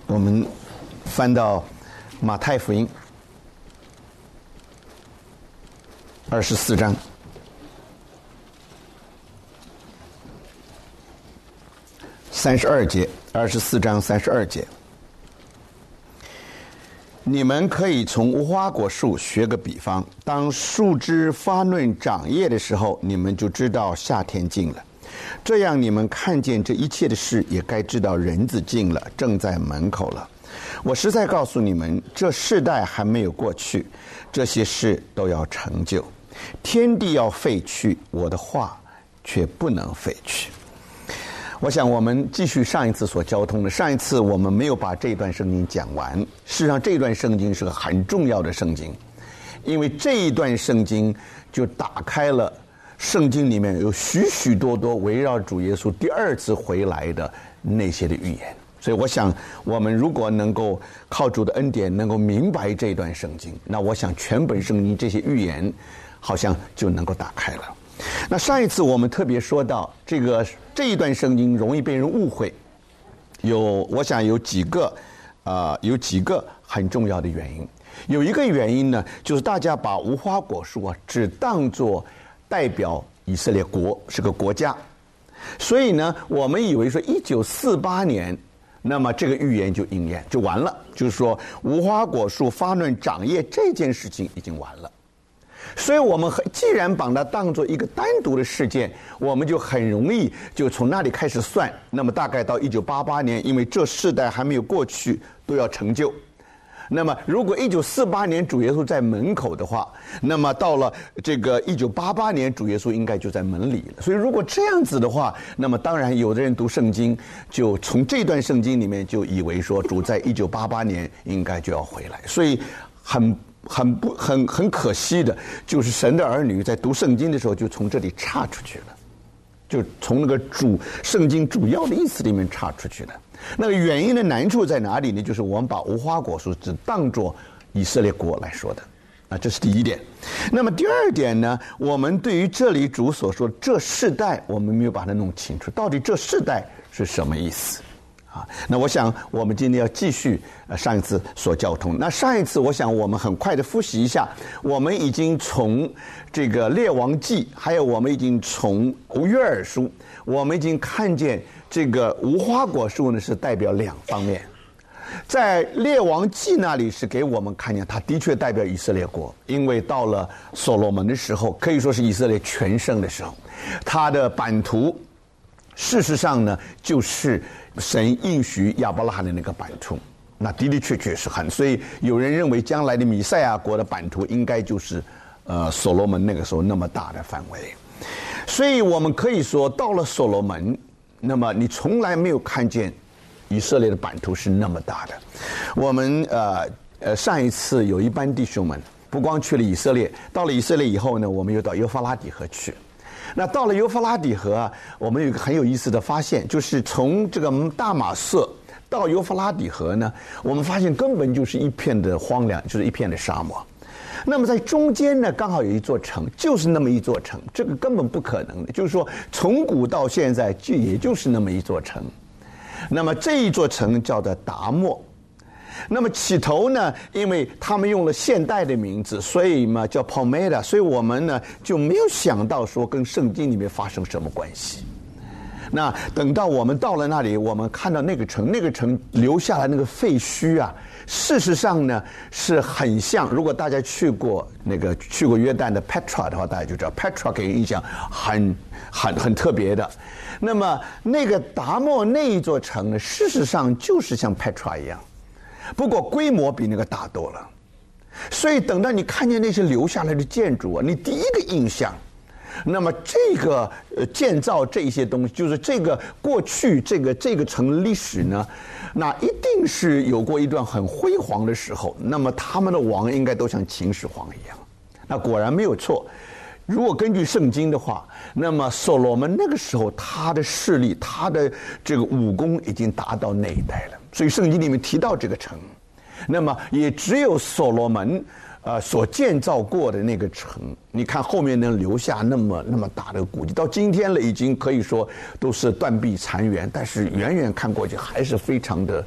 我们翻到马太福音24章32节，24章32节。你们可以从无花果树学个比方，当树枝发嫩长叶的时候，你们就知道夏天近了。这样你们看见这一切的事，也该知道人子近了，正在门口了。我实在告诉你们，这世代还没有过去，这些事都要成就。天地要废去，我的话却不能废去。我想我们继续上一次所交通的，上一次我们没有把这一段圣经讲完。事实上这段圣经是个很重要的圣经，因为这一段圣经就打开了圣经里面有许许多多围绕主耶稣第二次回来的那些的预言。所以我想我们如果能够靠主的恩典能够明白这段圣经，那我想全本圣经这些预言好像就能够打开了。那上一次我们特别说到这一段圣经容易被人误会，我想有几个很重要的原因。有一个原因呢，就是大家把无花果树只当作代表以色列国，是个国家，所以呢我们以为说1948年那么这个预言就应验就完了，就是说无花果树发嫩长叶这件事情已经完了。所以我们既然把它当作一个单独的事件，我们就很容易就从那里开始算，那么大概到1988年，因为这世代还没有过去，都要成就。那么如果1948年主耶稣在门口的话，那么到了这个1988年主耶稣应该就在门里了。所以如果这样子的话，那么当然有的人读圣经就从这段圣经里面就以为说主在1988年应该就要回来。所以很可惜的就是神的儿女在读圣经的时候就从这里岔出去了，就从那个圣经主要的意思里面岔出去了。那个原因的难处在哪里呢？就是我们把无花果树只当作以色列国来说的，这是第一点。那么第二点呢，我们对于这里主所说这世代，我们没有把它弄清楚，到底这世代是什么意思那我想我们今天要继续上一次所交通。那上一次我想我们很快的复习一下，我们已经从这个列王记，还有我们已经从约珥书，我们已经看见这个无花果树呢是代表两方面。在列王记那里是给我们看见它的确代表以色列国，因为到了所罗门的时候，可以说是以色列全盛的时候，他的版图事实上呢就是神应许亚伯拉罕的那个版图，那的确是很，所以有人认为将来的弥赛亚国的版图应该就是所罗门那个时候那么大的范围。所以我们可以说到了所罗门，那么你从来没有看见以色列的版图是那么大的。我们上一次有一班弟兄们不光去了以色列，到了以色列以后呢，我们又到幼发拉底河去。那到了幼发拉底河我们有一个很有意思的发现，就是从这个大马色到幼发拉底河呢，我们发现根本就是一片的荒凉，就是一片的沙漠。那么在中间呢刚好有一座城，就是那么一座城，这个根本不可能的，就是说从古到现在也就是那么一座城。那么这一座城叫做达莫。那么起头呢，因为他们用了现代的名字，所以嘛叫 Palmyra， 所以我们呢就没有想到说跟圣经里面发生什么关系。那等到我们到了那里，我们看到那个城留下来那个废墟事实上呢是很像，如果大家去过约旦的 Petra 的话，大家就知道 Petra 给人印象很特别的。那么那个达莫那一座城呢，事实上就是像 Petra 一样，不过规模比那个大多了。所以等到你看见那些留下来的建筑你第一个印象，那么这个建造这些东西，就是这个过去这个城历史呢，那一定是有过一段很辉煌的时候。那么他们的王应该都像秦始皇一样。那果然没有错。如果根据圣经的话，那么所罗门那个时候他的势力，他的这个武功已经达到那一代了。所以圣经里面提到这个城，那么也只有所罗门所建造过的那个城，你看后面能留下那么大的古迹，到今天了已经可以说都是断壁残垣，但是远远看过去还是非常的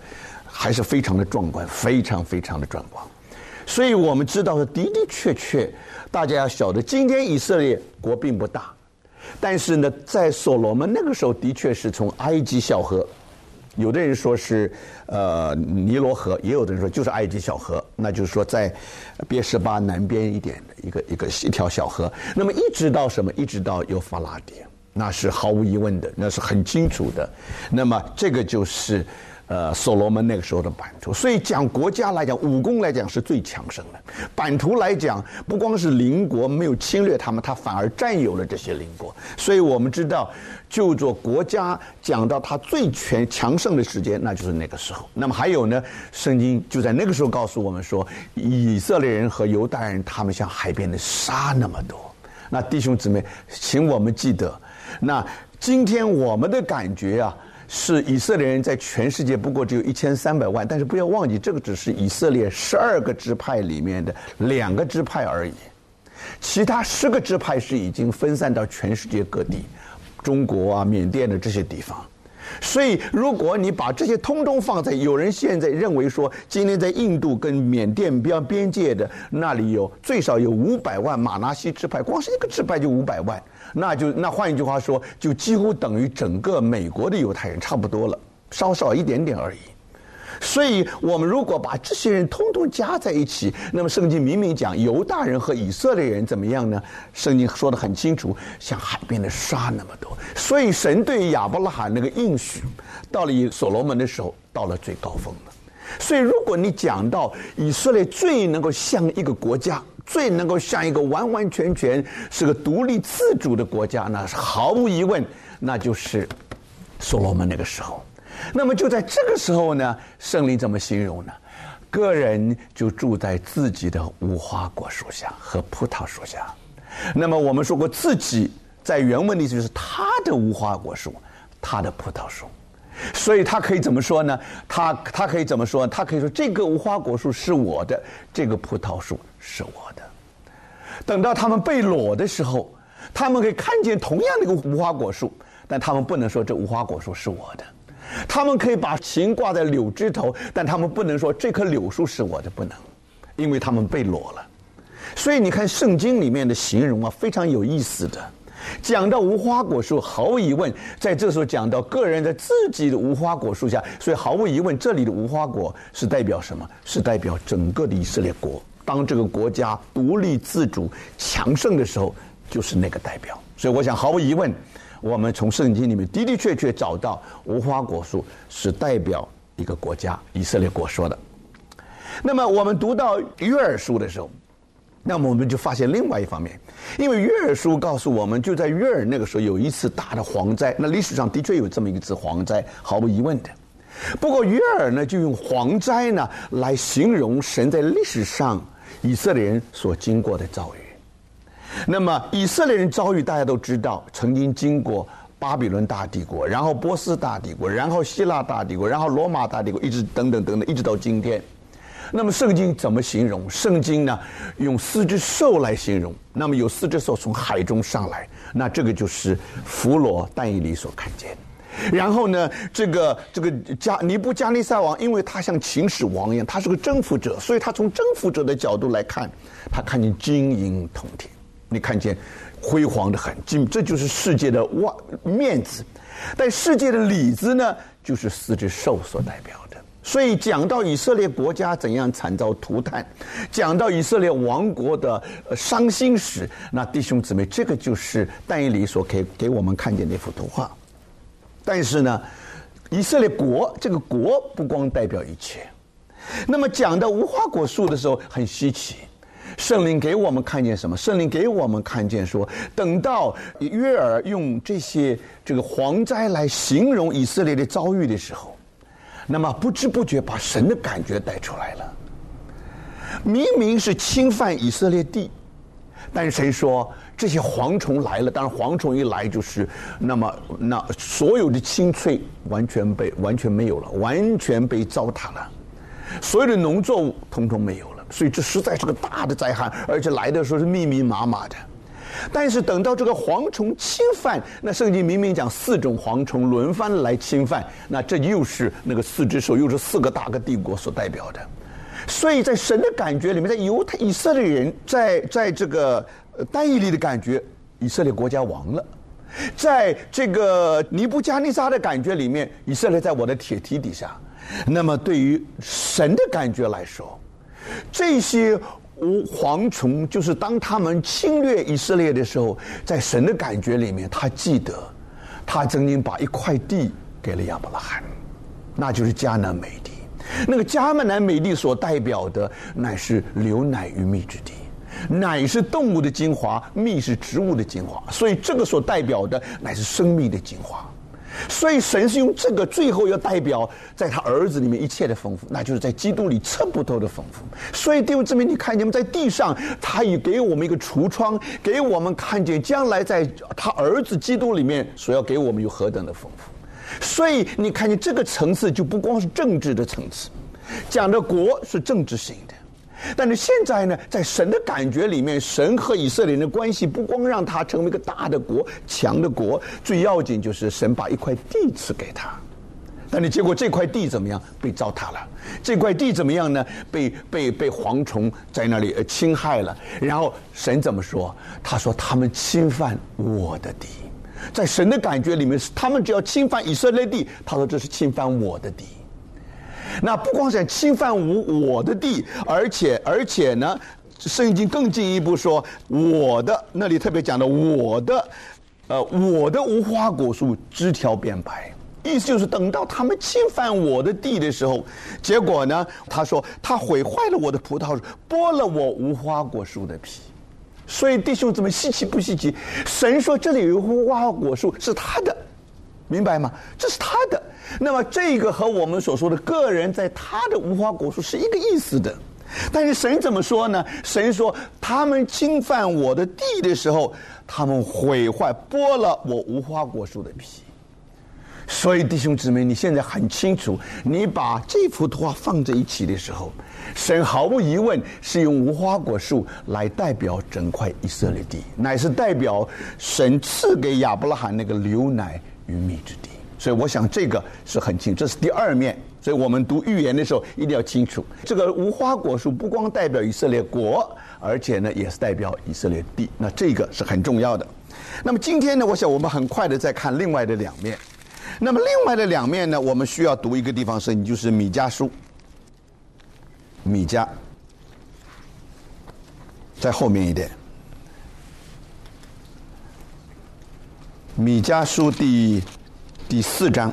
还是非常的壮观，非常非常的壮观。所以我们知道的的确，大家要晓得，今天以色列国并不大，但是呢，在所罗门那个时候，的确是从埃及小河，有的人说是尼罗河，也有的人说就是埃及小河，那就是说在别是巴南边一点的一条小河，那么一直到什么？一直到幼发拉底，那是毫无疑问的，那是很清楚的。那么这个就是所罗门那个时候的版图。所以讲国家来讲，武功来讲是最强盛的，版图来讲不光是邻国没有侵略他们，他反而占有了这些邻国。所以我们知道就做国家讲到他最强盛的时间，那就是那个时候。那么还有呢，圣经就在那个时候告诉我们说，以色列人和犹大人他们像海边的沙那么多。那弟兄姊妹，请我们记得，那今天我们的感觉啊，是以色列人在全世界不过只有1300万，但是不要忘记，这个只是以色列12个支派里面的2个支派而已，其他10个支派是已经分散到全世界各地，中国啊、缅甸的这些地方。所以如果你把这些通通放在，有人现在认为说，今天在印度跟缅甸边界的那里最少有500万马拿西支派，光是一个支派就500万，那换一句话说，就几乎等于整个美国的犹太人差不多了，稍少一点点而已。所以我们如果把这些人通通加在一起，那么圣经明明讲犹大人和以色列人怎么样呢？圣经说得很清楚，像海边的沙那么多。所以神对亚伯拉罕那个应许，到了所罗门的时候，到了最高峰了。所以如果你讲到以色列最能够像一个国家，最能够像一个完完全全是个独立自主的国家，那是毫无疑问，那就是所罗门那个时候。那么就在这个时候呢，圣灵怎么形容呢？个人就住在自己的无花果树下和葡萄树下。那么我们说过，自己在原文里就是他的无花果树，他的葡萄树。所以他可以怎么说呢？他可以怎么说？他可以说，这个无花果树是我的，这个葡萄树是我的。等到他们被裸的时候，他们可以看见同样的一个无花果树，但他们不能说这无花果树是我的。他们可以把琴挂在柳枝头，但他们不能说这棵柳树是我的，不能，因为他们被裸了。所以你看圣经里面的形容啊，非常有意思的。讲到无花果树，毫无疑问，在这时候讲到个人在自己的无花果树下，所以毫无疑问，这里的无花果是代表什么？是代表整个的以色列国。当这个国家独立自主、强盛的时候，就是那个代表。所以我想，毫无疑问，我们从圣经里面的确找到无花果树是代表一个国家，以色列国说的。那么我们读到约珥书的时候，那么我们就发现另外一方面，因为约珥书告诉我们，就在约珥那个时候有一次大的蝗灾，那历史上的确有这么一次蝗灾，毫无疑问的。不过约珥呢，就用蝗灾呢来形容神在历史上以色列人所经过的遭遇。那么以色列人遭遇大家都知道，曾经经过巴比伦大帝国，然后波斯大帝国，然后希腊大帝国，然后罗马大帝国，一直等等，一直到今天。那么圣经怎么形容？圣经呢用4只兽来形容。那么有4只兽从海中上来，那这个就是弗罗但以理所看见。然后呢，这个尼布加尼撒王，因为他像秦始皇一样，他是个征服者，所以他从征服者的角度来看，他看见金银铜铁，你看见辉煌的很，这就是世界的面子。但世界的里子呢，就是4只兽所代表的。所以讲到以色列国家怎样惨遭涂炭，讲到以色列王国的伤心史，那弟兄姊妹，这个就是但以理所给我们看见那幅图画。但是呢，以色列国这个国不光代表一切。那么讲到无花果树的时候，很稀奇，圣灵给我们看见什么？圣灵给我们看见说，等到约珥用这个蝗灾来形容以色列的遭遇的时候，那么不知不觉把神的感觉带出来了。明明是侵犯以色列地，但是神说这些蝗虫来了，当然蝗虫一来就是那所有的青翠完全没有了，完全被糟蹋了，所有的农作物统统没有了。所以这实在是个大的灾害，而且来的时候是密密麻麻的。 但是等到这个蝗虫侵犯，那圣经明明讲4种蝗虫轮番来侵犯，那这又是那个4只手，又是4个大个帝国所代表的。所以在神的感觉里面，在以色列人在这个但以理的感觉，以色列国家亡了；在这个尼布加尼撒的感觉里面，以色列在我的铁蹄底下。那么对于神的感觉来说，这些蝗虫就是当他们侵略以色列的时候，在神的感觉里面，他记得他曾经把一块地给了亚伯拉罕，那就是迦南美地。那个迦南美地所代表的乃是流奶与蜜之地，奶是动物的精华，蜜是植物的精华，所以这个所代表的乃是生命的精华。所以神是用这个最后要代表在他儿子里面一切的丰富，那就是在基督里测不透的丰富。所以弟兄姊妹，你看见在地上他也给我们一个橱窗，给我们看见将来在他儿子基督里面所要给我们有何等的丰富。所以你看见这个层次就不光是政治的层次，讲的国是政治性的，但是现在呢，在神的感觉里面，神和以色列人的关系不光让他成为一个大的国、强的国，最要紧就是神把一块地赐给他。但是结果这块地怎么样？被糟蹋了。这块地怎么样呢？被蝗虫在那里侵害了。然后神怎么说？他说他们侵犯我的地。在神的感觉里面，他们只要侵犯以色列地，他说这是侵犯我的地。那不光是侵犯我的地，而且呢，圣经更进一步说，我的那里特别讲的我的无花果树枝条变白，意思就是等到他们侵犯我的地的时候，结果呢，他说他毁坏了我的葡萄树，剥了我无花果树的皮。所以弟兄姊妹，稀奇不稀奇？神说这里有无花果树是他的，明白吗？这是他的。那么这个和我们所说的个人在他的无花果树是一个意思的。但是神怎么说呢？神说他们侵犯我的地的时候，他们毁坏剥了我无花果树的皮。所以弟兄姊妹，你现在很清楚，你把这幅图画放在一起的时候，神毫无疑问是用无花果树来代表整块以色列地，乃是代表神赐给亚伯拉罕那个流奶与蜜之地。所以我想这个是很清楚，这是第二面。所以我们读预言的时候一定要清楚，这个无花果树不光代表以色列国，而且呢也是代表以色列地，那这个是很重要的。那么今天呢，我想我们很快的再看另外的两面。那么另外的两面呢，我们需要读一个地方圣经，就是米迦书。米迦在后面一点，米迦书第4章。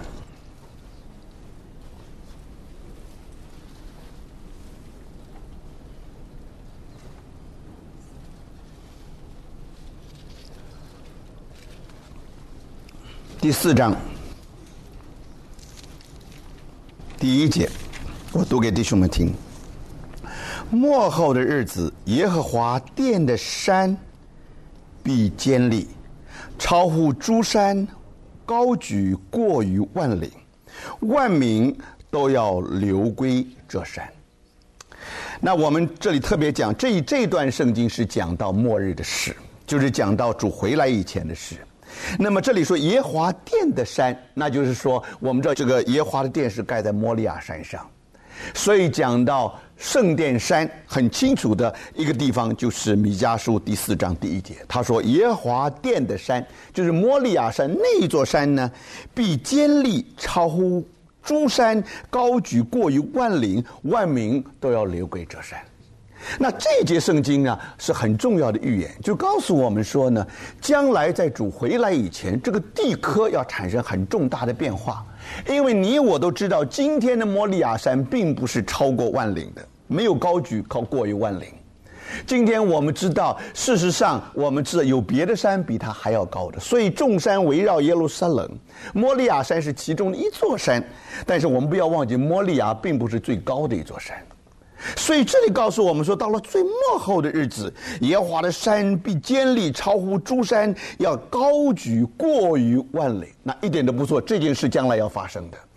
第4章第1节，我读给弟兄们听。末后的日子，耶和华殿的山必坚立，超乎诸山，高举过于万岭，万民都要流归这山。那我们这里特别讲这段圣经是讲到末日的事，就是讲到主回来以前的事。那么这里说耶和华殿的山，那就是说我们知道这个耶和华的殿是盖在摩利亚山上，所以讲到圣殿山很清楚的一个地方就是米迦书第4章第1节，他说耶和华殿的山就是摩利亚山，那一座山呢必坚立，超乎诸山，高举过于万岭，万民都要流归这山。那这一节圣经呢是很重要的预言，就告诉我们说呢，将来在主回来以前，这个地科要产生很重大的变化。因为你我都知道，今天的摩利亚山并不是超过万岭的，没有高举过于万岭。今天我们知道，事实上我们知道有别的山比它还要高的，所以众山围绕耶路撒冷，摩利亚山是其中的一座山。但是我们不要忘记，摩利亚并不是最高的一座山。所以这里告诉我们说，到了最末后的日子，耶和华的山必坚立，超乎诸山，要高举过于万里。那一点都不错，这件事将来要发生的。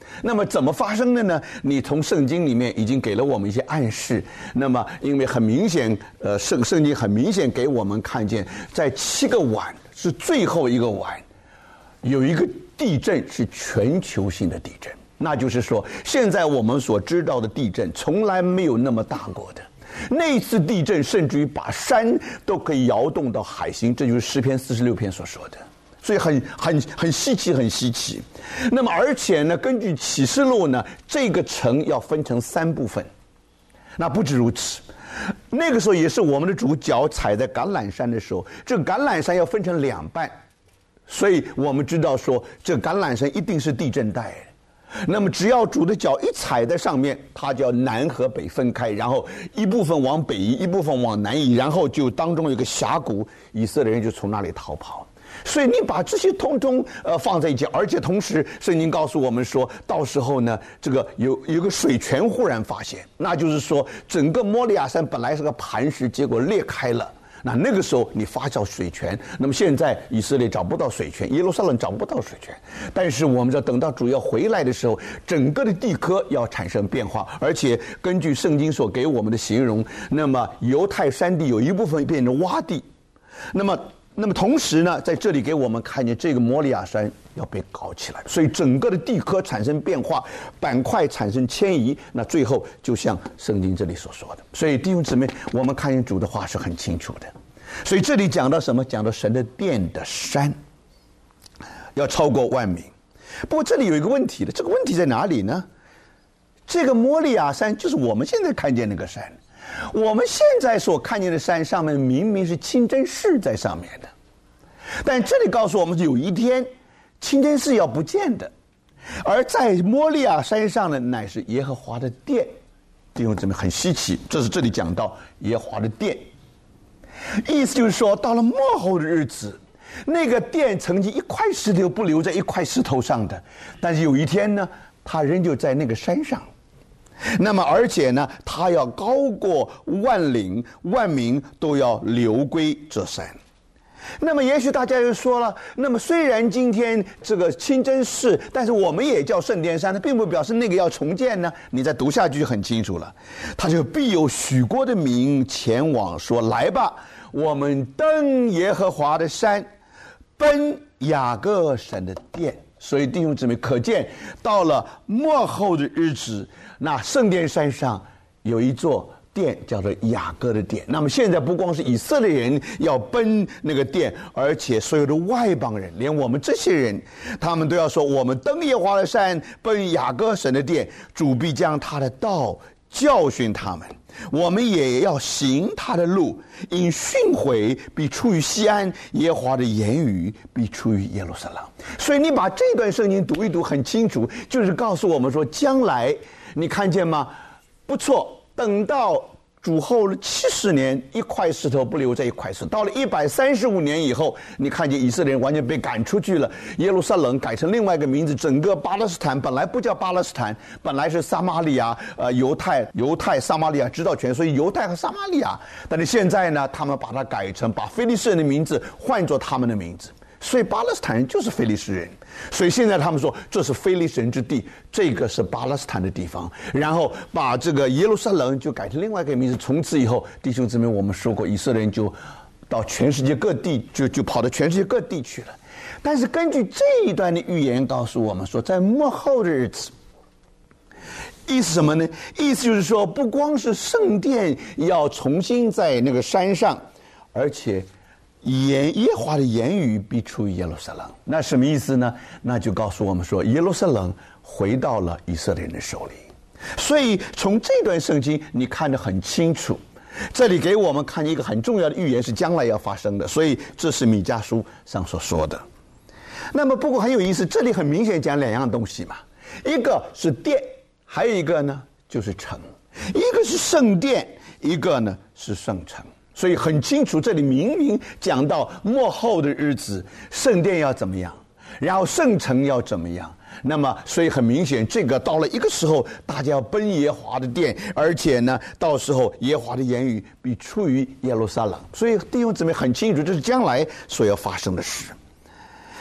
那么怎么发生的呢？你从圣经里面已经给了我们一些暗示。那么因为很明显，圣经很明显给我们看见，在7个晚是最后一个晚，有一个地震是全球性的地震。那就是说，现在我们所知道的地震从来没有那么大过的。那一次地震甚至于把山都可以摇动到海心，这就是诗篇46篇所说的。所以很稀奇，很稀奇。那么而且呢，根据启示录呢，这个城要分成3部分。那不止如此，那个时候也是我们的主脚踩在橄榄山的时候，这个橄榄山要分成2半，所以我们知道说，这橄榄山一定是地震带。那么只要主的脚一踩在上面，它就要南和北分开，然后一部分往北移，一部分往南移，然后就当中有一个峡谷，以色列人就从那里逃跑。所以你把这些通通放在一起，而且同时圣经告诉我们说，到时候呢，这个有个水泉忽然发现，那就是说整个摩利亚山本来是个磐石，结果裂开了。那个时候你发酵水泉，那么现在以色列找不到水泉，耶路撒冷找不到水泉，但是我们要等到主要回来的时候，整个的地壳要产生变化，而且根据圣经所给我们的形容，那么犹太山地有一部分变成洼地，那么同时呢，在这里给我们看见这个摩利亚山要被搞起来，所以整个的地壳产生变化，板块产生迁移，那最后就像圣经这里所说的。所以弟兄姊妹，我们看见主的话是很清楚的。所以这里讲到什么？讲到神的殿的山要超过万民。不过这里有一个问题的，这个问题在哪里呢？这个摩利亚山就是我们现在看见那个山。我们现在所看见的山上面明明是清真寺在上面的，但这里告诉我们有一天清真寺要不见的，而在摩利亚山上呢，乃是耶和华的殿。弟兄姊妹，很稀奇，这是这里讲到耶和华的殿，意思就是说，到了末后的日子，那个殿曾经一块石头不留在一块石头上的，但是有一天呢，它仍旧在那个山上。那么而且呢，它要高过万岭，万民都要流归这山。那么也许大家就说了，那么虽然今天这个清真寺，但是我们也叫圣殿山，那并不表示那个要重建呢。你再读下去就很清楚了，他就必有许多的民前往说，来吧，我们登耶和华的山，奔雅各神的殿。所以弟兄姊妹，可见到了末后的日子，那圣殿山上有一座殿叫做雅各的殿。那么现在不光是以色列人要奔那个殿，而且所有的外邦人，连我们这些人，他们都要说，我们登耶和华的山，奔雅各神的殿，主必将他的道教训他们，我们也要行他的路，因训诲必出于西安，耶和华的言语必出于耶路撒冷。所以你把这段圣经读一读，很清楚，就是告诉我们说，将来你看见吗？不错，等到主后70年，一块石头不留在一块石头。到了135年以后，你看见以色列人完全被赶出去了，耶路撒冷改成另外一个名字，整个巴勒斯坦本来不叫巴勒斯坦，本来是撒玛利亚，犹太撒玛利亚知道权，所以犹太和撒玛利亚。但是现在呢，他们把它改成把非利士人的名字换作他们的名字。所以巴勒斯坦人就是非利士人，所以现在他们说这是非利士人之地，这个是巴勒斯坦的地方，然后把这个耶路撒冷就改成另外一个名字。从此以后，弟兄姊妹，我们说过，以色列人就到全世界各地，就跑到全世界各地去了。但是根据这一段的预言告诉我们说，在末后的日子，意思什么呢？意思就是说，不光是圣殿要重新在那个山上，而且耶和华的言语必出于耶路撒冷。那什么意思呢？那就告诉我们说，耶路撒冷回到了以色列人的手里。所以从这段圣经你看得很清楚，这里给我们看一个很重要的预言，是将来要发生的。所以这是米迦书上所说的。那么不过很有意思，这里很明显讲2样东西嘛，一个是殿，还有一个呢就是城，一个是圣殿，一个呢是圣城。所以很清楚，这里明明讲到末后的日子，圣殿要怎么样，然后圣城要怎么样。那么所以很明显，这个到了一个时候，大家要奔耶和华的殿，而且呢到时候耶和华的言语必出于耶路撒冷。所以弟兄姊妹很清楚，这是将来所要发生的事。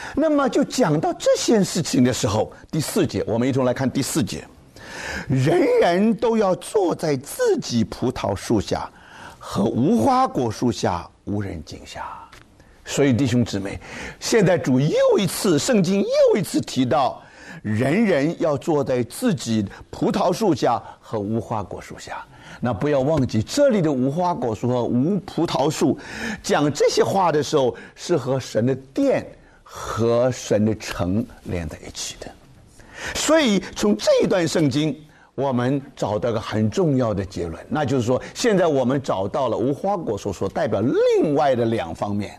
那么就讲到这些事情的时候，第4节，我们一同来看第4节。人人都要坐在自己葡萄树下和无花果树下，无人惊吓。所以弟兄姊妹，现在主圣经又一次提到人人要坐在自己葡萄树下和无花果树下。那不要忘记，这里的无花果树和无葡萄树讲这些话的时候，是和神的殿和神的城连在一起的。所以从这一段圣经，我们找到一个很重要的结论，那就是说，现在我们找到了无花果树所代表另外的两方面。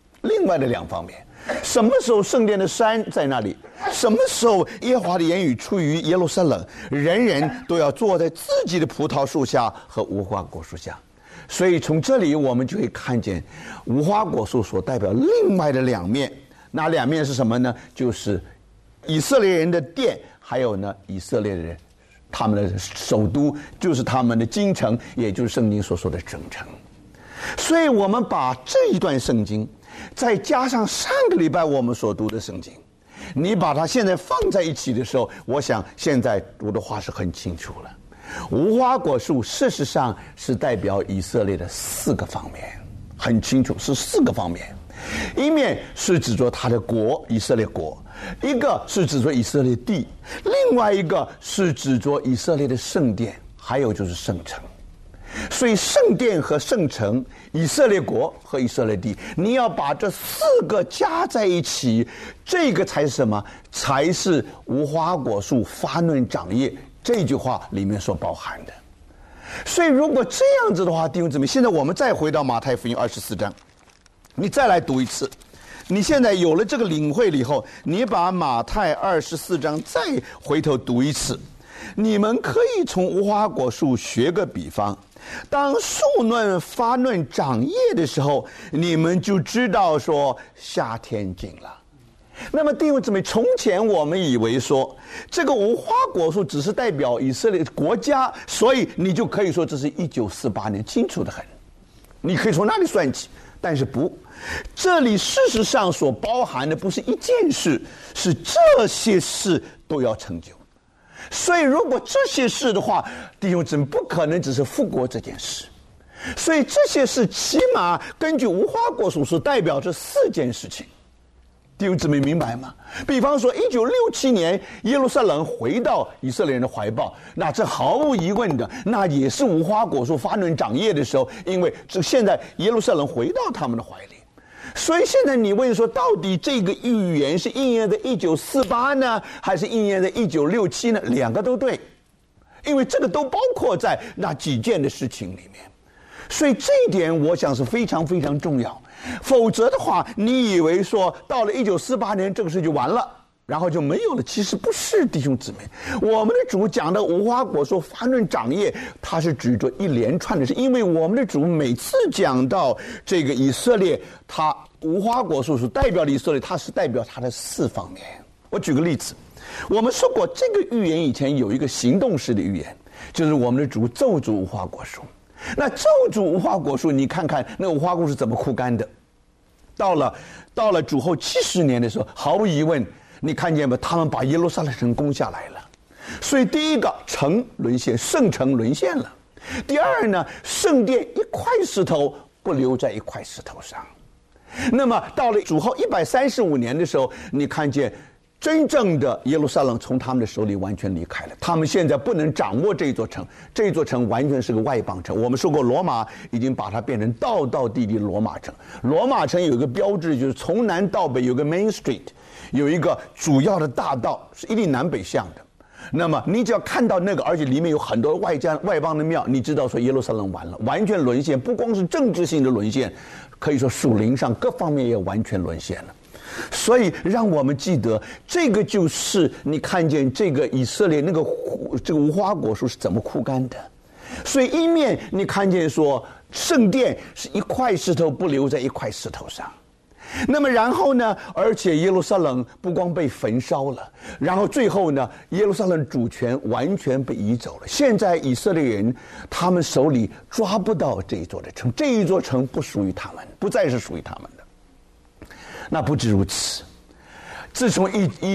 什么时候圣殿的山在那里？什么时候耶和华的言语出于耶路撒冷？人人都要坐在自己的葡萄树下和无花果树下。所以从这里我们就会看见无花果树所代表另外的两面。那两面是什么呢？就是以色列人的殿，还有呢以色列人他们的首都，就是他们的京城，也就是圣经所说的整城。所以我们把这一段圣经再加上上个礼拜我们所读的圣经，你把它现在放在一起的时候，我想现在读的话是很清楚了。无花果树事实上是代表以色列的4个方面，很清楚，是4个方面。一面是指着他的国，以色列国；一个是指着以色列地；另外一个是指着以色列的圣殿，还有就是圣城。所以圣殿和圣城，以色列国和以色列地，你要把这4个加在一起，这个才是什么？才是无花果树发嫩长叶这句话里面所包含的。所以如果这样子的话，弟兄姊妹，现在我们再回到马太福音24章，你再来读一次。你现在有了这个领会了以后，你把马太24章再回头读一次。你们可以从无花果树学个比方，当树嫩发嫩长叶的时候，你们就知道说夏天近了。那么弟兄姊妹，从前我们以为说这个无花果树只是代表以色列国家，所以你就可以说这是1948年，清楚得很，你可以从那里算起。但是不，这里事实上所包含的不是一件事，是这些事都要成就。所以如果这些事的话，弟兄姊妹，不可能只是复国这件事。所以这些事起码根据无花果树是代表这4件事情。弟兄姊妹明白吗？比方说1967年耶路撒冷回到以色列人的怀抱，那这毫无疑问的，那也是无花果树发嫩长叶的时候，因为现在耶路撒冷回到他们的怀里。所以现在你问说，到底这个预言是应验在1948呢，还是应验在1967呢？两个都对，因为这个都包括在那几件的事情里面。所以这一点我想是非常非常重要。否则的话，你以为说到了1948年这个事就完了，然后就没有了，其实不是，弟兄姊妹。我们的主讲的无花果树发嫩长叶，它是指着一连串的事，因为我们的主每次讲到这个以色列，他无花果树是代表了以色列，它是代表它的4方面。我举个例子，我们说过这个预言以前有一个行动式的预言，就是我们的主咒诅无花果树。那咒诅无花果树，你看看那个无花果树怎么枯干的。到了主后70年的时候，毫无疑问，你看见没？他们把耶路撒冷城攻下来了。所以第一个城沦陷，圣城沦陷了。第二呢，圣殿一块石头不留在一块石头上。那么到了主后135年的时候，你看见真正的耶路撒冷从他们的手里完全离开了，他们现在不能掌握这一座城，这一座城完全是个外邦城。我们说过，罗马已经把它变成道道地地的罗马城。罗马城有一个标志，就是从南到北有个 Main Street， 有一个主要的大道，是一定南北向的。那么你只要看到那个，而且里面有很多外邦的庙，你知道说耶路撒冷完了，完全沦陷。不光是政治性的沦陷，可以说属灵上各方面也完全沦陷了。所以让我们记得，这个就是你看见这个以色列这个无花果树是怎么枯干的。所以一面你看见说圣殿是一块石头不留在一块石头上，那么然后呢，而且耶路撒冷不光被焚烧了，然后最后呢，耶路撒冷主权完全被移走了。现在以色列人他们手里抓不到这一座的城，这一座城不属于他们，不再是属于他们的。那不止如此， 自从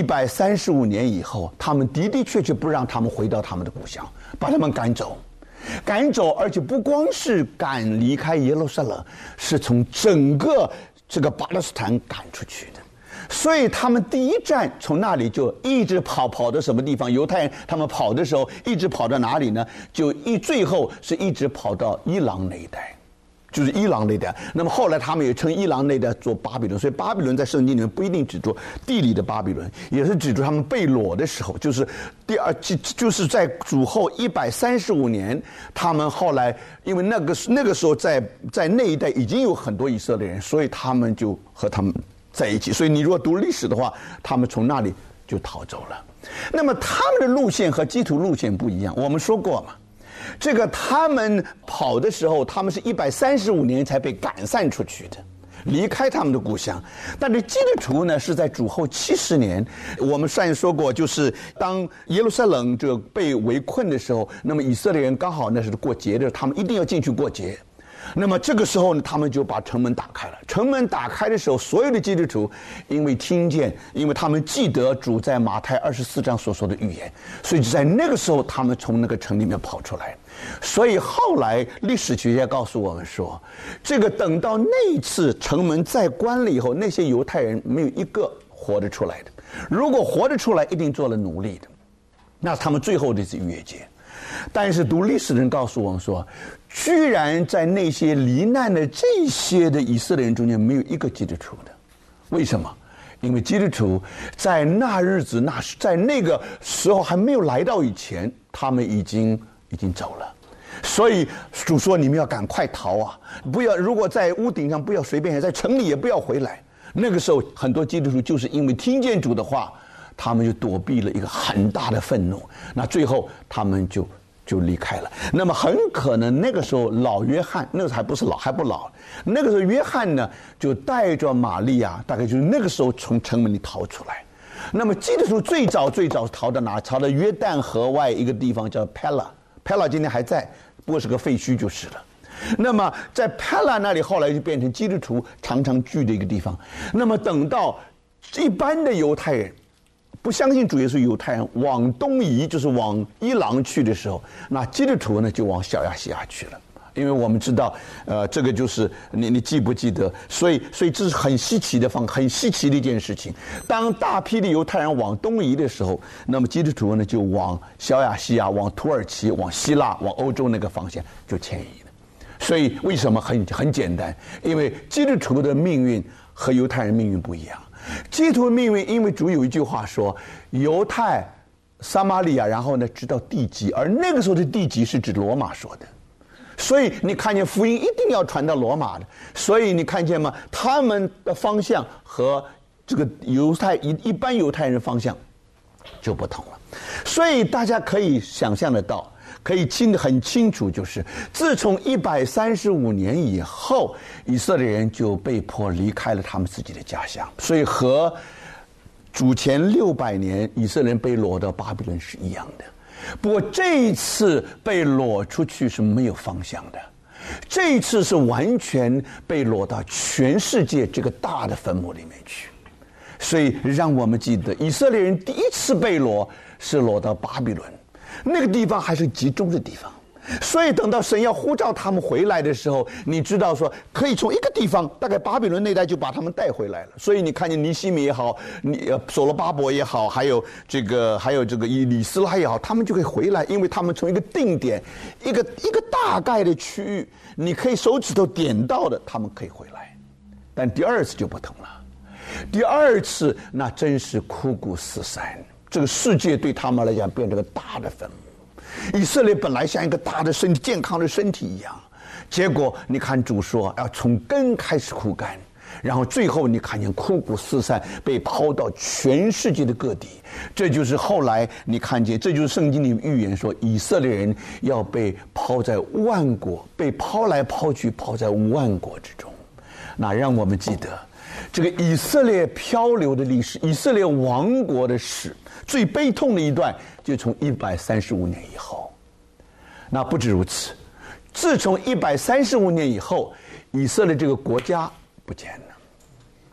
135年以后，他们的的确确不让他们回到他们的故乡，把他们赶走，而且不光是赶离开耶路撒冷，是从整个这个巴勒斯坦赶出去的。所以他们第一站从那里就一直跑到什么地方？犹太人他们跑的时候一直跑到哪里呢？最后是一直跑到伊朗那一带。就是伊朗那带，那么后来他们也称伊朗那带做巴比伦，所以巴比伦在圣经里面不一定指着地理的巴比伦，也是指着他们被掳的时候，就是就是在主后135年，他们后来因为那个时候在那一带已经有很多以色列人，所以他们就和他们在一起。所以你如果读历史的话，他们从那里就逃走了。那么他们的路线和基督路线不一样，我们说过嘛。这个他们跑的时候，他们是135年才被赶散出去的，离开他们的故乡。但是基督徒呢，是在主后70年。我们上一说过，就是当耶路撒冷这个被围困的时候，那么以色列人刚好那是过节的，他们一定要进去过节。那么这个时候呢，他们就把城门打开了。城门打开的时候，所有的基督徒因为他们记得主在马太24章所说的预言，所以就在那个时候，他们从那个城里面跑出来。所以后来历史学家告诉我们说，这个等到那一次城门再关了以后，那些犹太人没有一个活得出来的。如果活得出来，一定做了奴隶的。那他们最后的是逾越节。但是读历史的人告诉我们说，居然在那些罹难的这些的以色列人中间，没有一个基督徒的。为什么？因为基督徒在那日子在那个时候还没有来到以前，他们已经走了。所以主说你们要赶快逃啊，不要，如果在屋顶上不要随便，在城里也不要回来。那个时候很多基督徒就是因为听见主的话，他们就躲避了一个很大的愤怒，那最后他们就离开了。那么很可能那个时候老约翰，那个时候还不老，那个时候约翰呢就带着玛利亚，大概就是那个时候从城门里逃出来。那么基督徒最早逃到哪？逃到约旦河外一个地方叫 Pella 今天还在，不过是个废墟就是了。那么在 Pella 那里后来就变成基督徒常常聚的一个地方。那么等到一般的犹太人不相信主耶稣，犹太人往东移，就是往伊朗去的时候，那基督徒呢就往小亚细亚去了。因为我们知道，这个就是你记不记得？所以这是很稀奇的一件事情。当大批的犹太人往东移的时候，那么基督徒呢就往小亚细亚、往土耳其、往希腊、往欧洲那个方向就迁移了。所以为什么很简单？因为基督徒的命运和犹太人命运不一样。基督徒的命运，因为主有一句话说，犹太、撒玛利亚，然后呢直到地极，而那个时候的地极是指罗马说的。所以你看见福音一定要传到罗马的，所以你看见吗？他们的方向和这个一般犹太人方向就不同了。所以大家可以想象得到，可以很清楚，就是自从135年以后，以色列人就被迫离开了他们自己的家乡，所以和主前600年以色列人被掳到巴比伦是一样的。不过这一次被掳出去是没有方向的，这一次是完全被掳到全世界这个大的坟墓里面去。所以让我们记得，以色列人第一次被掳是掳到巴比伦，那个地方还是集中的地方。所以等到神要呼召他们回来的时候，你知道说可以从一个地方，大概巴比伦那带就把他们带回来了。所以你看见尼希米也好，所罗巴伯也好，还有这个以斯拉也好，他们就可以回来，因为他们从一个定点，一个大概的区域，你可以手指头点到的，他们可以回来。但第二次就不同了，第二次那真是枯骨四散，这个世界对他们来讲变成个大的坟墓。以色列本来像一个大的身体、健康的身体一样，结果你看主说要从根开始枯干，然后最后你看见枯骨四散，被抛到全世界的各地。这就是后来你看见，这就是圣经里预言说以色列人要被抛在万国，被抛来抛去，抛在万国之中。那让我们记得这个以色列漂流的历史，以色列亡国的史，最悲痛的一段就从135年以后。那不止如此，自从135年以后，以色列这个国家不见了，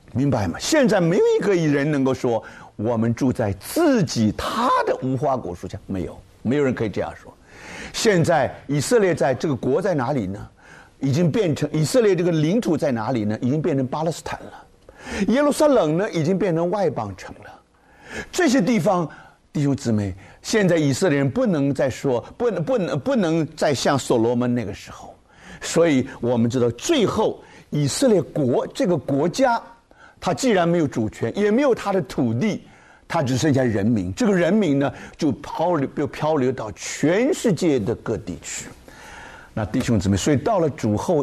明白吗？现在没有一个人能够说我们住在他的无花果树下，没有人可以这样说。现在以色列在这个国在哪里呢？已经变成以色列这个领土在哪里呢？已经变成巴勒斯坦了。耶路撒冷呢，已经变成外邦城了。这些地方，弟兄姊妹，现在以色列人不能再说，不能再像所罗门那个时候。所以我们知道，最后以色列国这个国家，它既然没有主权，也没有它的土地，它只剩下人民。这个人民呢，就漂流到全世界的各地去。那弟兄姊妹，所以到了主后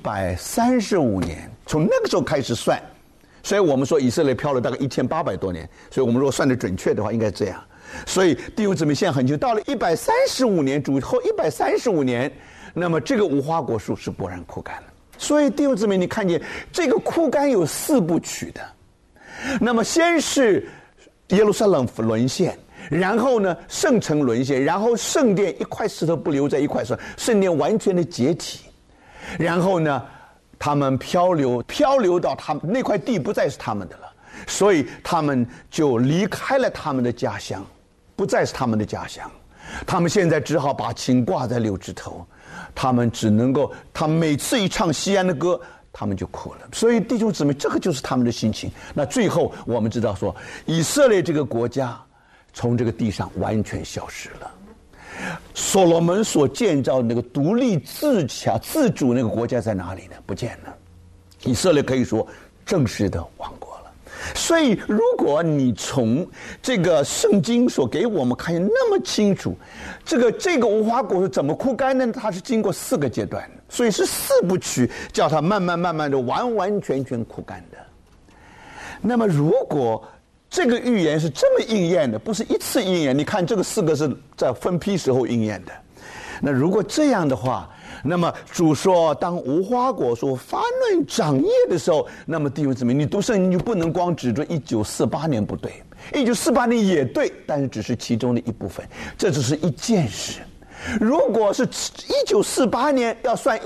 135年，从那个时候开始算，所以我们说以色列漂了大概1800多年，所以我们如果算得准确的话，应该这样。所以弟兄姊妹，现在很清楚，到了135年，主后135年，那么这个无花果树是果然枯干了。所以弟兄姊妹，你看见这个枯干有4部曲的。那么先是耶路撒冷沦陷，然后呢圣城沦陷，然后圣殿一块石头不留在一块上，圣殿完全的解体，然后呢他们漂流到他们那块地不再是他们的了，所以他们就离开了他们的家乡，不再是他们的家乡。他们现在只好把琴挂在6枝头，他们只能够，他们每次一唱西安的歌，他们就哭了。所以弟兄姊妹，这个就是他们的心情。那最后我们知道说，以色列这个国家从这个地上完全消失了。所罗门所建造的那个独立自主那个国家在哪里呢？不见了。以色列可以说正式的亡国了。所以如果你从这个圣经所给我们看见那么清楚，这个无花果是怎么枯干呢？它是经过4个阶段的，所以是4部曲叫它慢慢的完全枯干的。那么如果这个预言是这么应验的，不是一次应验，你看这个4个是在分批时候应验的。那如果这样的话，那么主说当无花果树发嫩长叶的时候，那么弟兄姊妹，你读圣经就不能光指着1948年不对，1948年也对，但是只是其中的一部分，这只是一件事。如果是1948年要算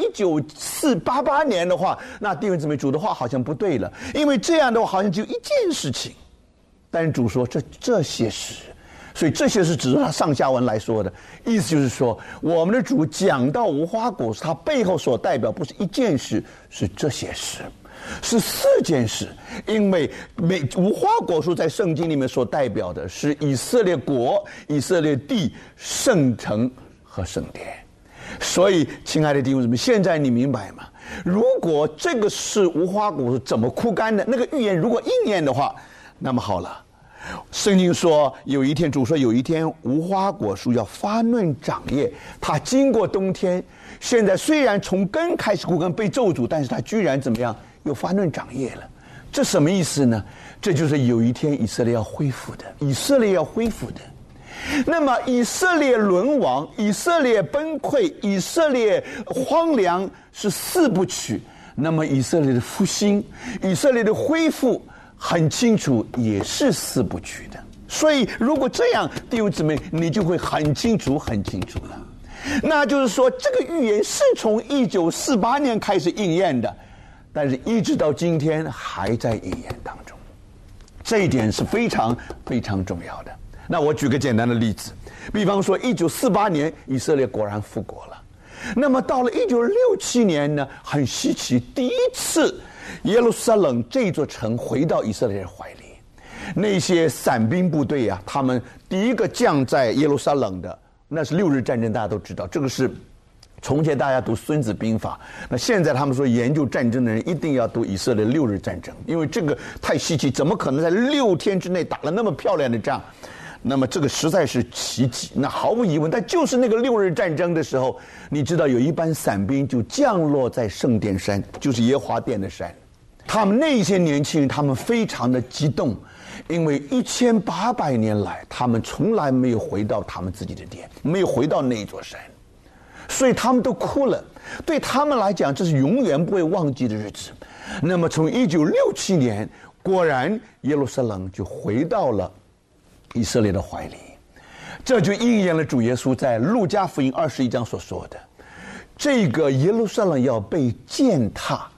1988年的话，那弟兄姊妹，主的话好像不对了，因为这样的话好像只有一件事情。但是主说这些事，所以这些是指着他上下文来说的，意思就是说，我们的主讲到无花果树，它背后所代表不是一件事，是这些事，是4件事。因为无花果树在圣经里面所代表的是以色列国、以色列地、圣城和圣殿。所以亲爱的弟兄姊妹，现在你明白吗？如果这个是无花果树怎么枯干的，那个预言如果应验的话，那么好了，圣经说有一天，主说有一天无花果树要发嫩长叶，它经过冬天，现在虽然从根开始枯干被咒诅，但是它居然怎么样又发嫩长叶了。这什么意思呢？这就是有一天以色列要恢复的，以色列要恢复的。那么以色列沦亡，以色列崩溃，以色列荒凉是4部曲。那么以色列的复兴，以色列的恢复很清楚也是4部曲的。所以如果这样，弟兄姊妹，你就会很清楚了。那就是说，这个预言是从1948年开始应验的，但是一直到今天还在应验当中。这一点是非常非常重要的。那我举个简单的例子，比方说1948年以色列果然复国了。那么到了1967年呢，很稀奇，第一次耶路撒冷这座城回到以色列人怀里。那些散兵部队啊，他们第一个降在耶路撒冷的，那是6日战争，大家都知道，这个是从前大家读《孙子兵法》，那现在他们说研究战争的人一定要读以色列6日战争，因为这个太稀奇，怎么可能在6天之内打了那么漂亮的仗？那么这个实在是奇迹，那毫无疑问。但就是那个6日战争的时候，你知道有一班散兵就降落在圣殿山，就是耶和华殿的山。他们那些年轻人，他们非常的激动，因为1800年来他们从来没有回到他们自己的殿，没有回到那一座山，所以他们都哭了。对他们来讲，这是永远不会忘记的日子。那么从1967年，果然耶路撒冷就回到了以色列的怀里，这就应验了主耶稣在路加福音21章所说的，这个耶路撒冷要被践踏，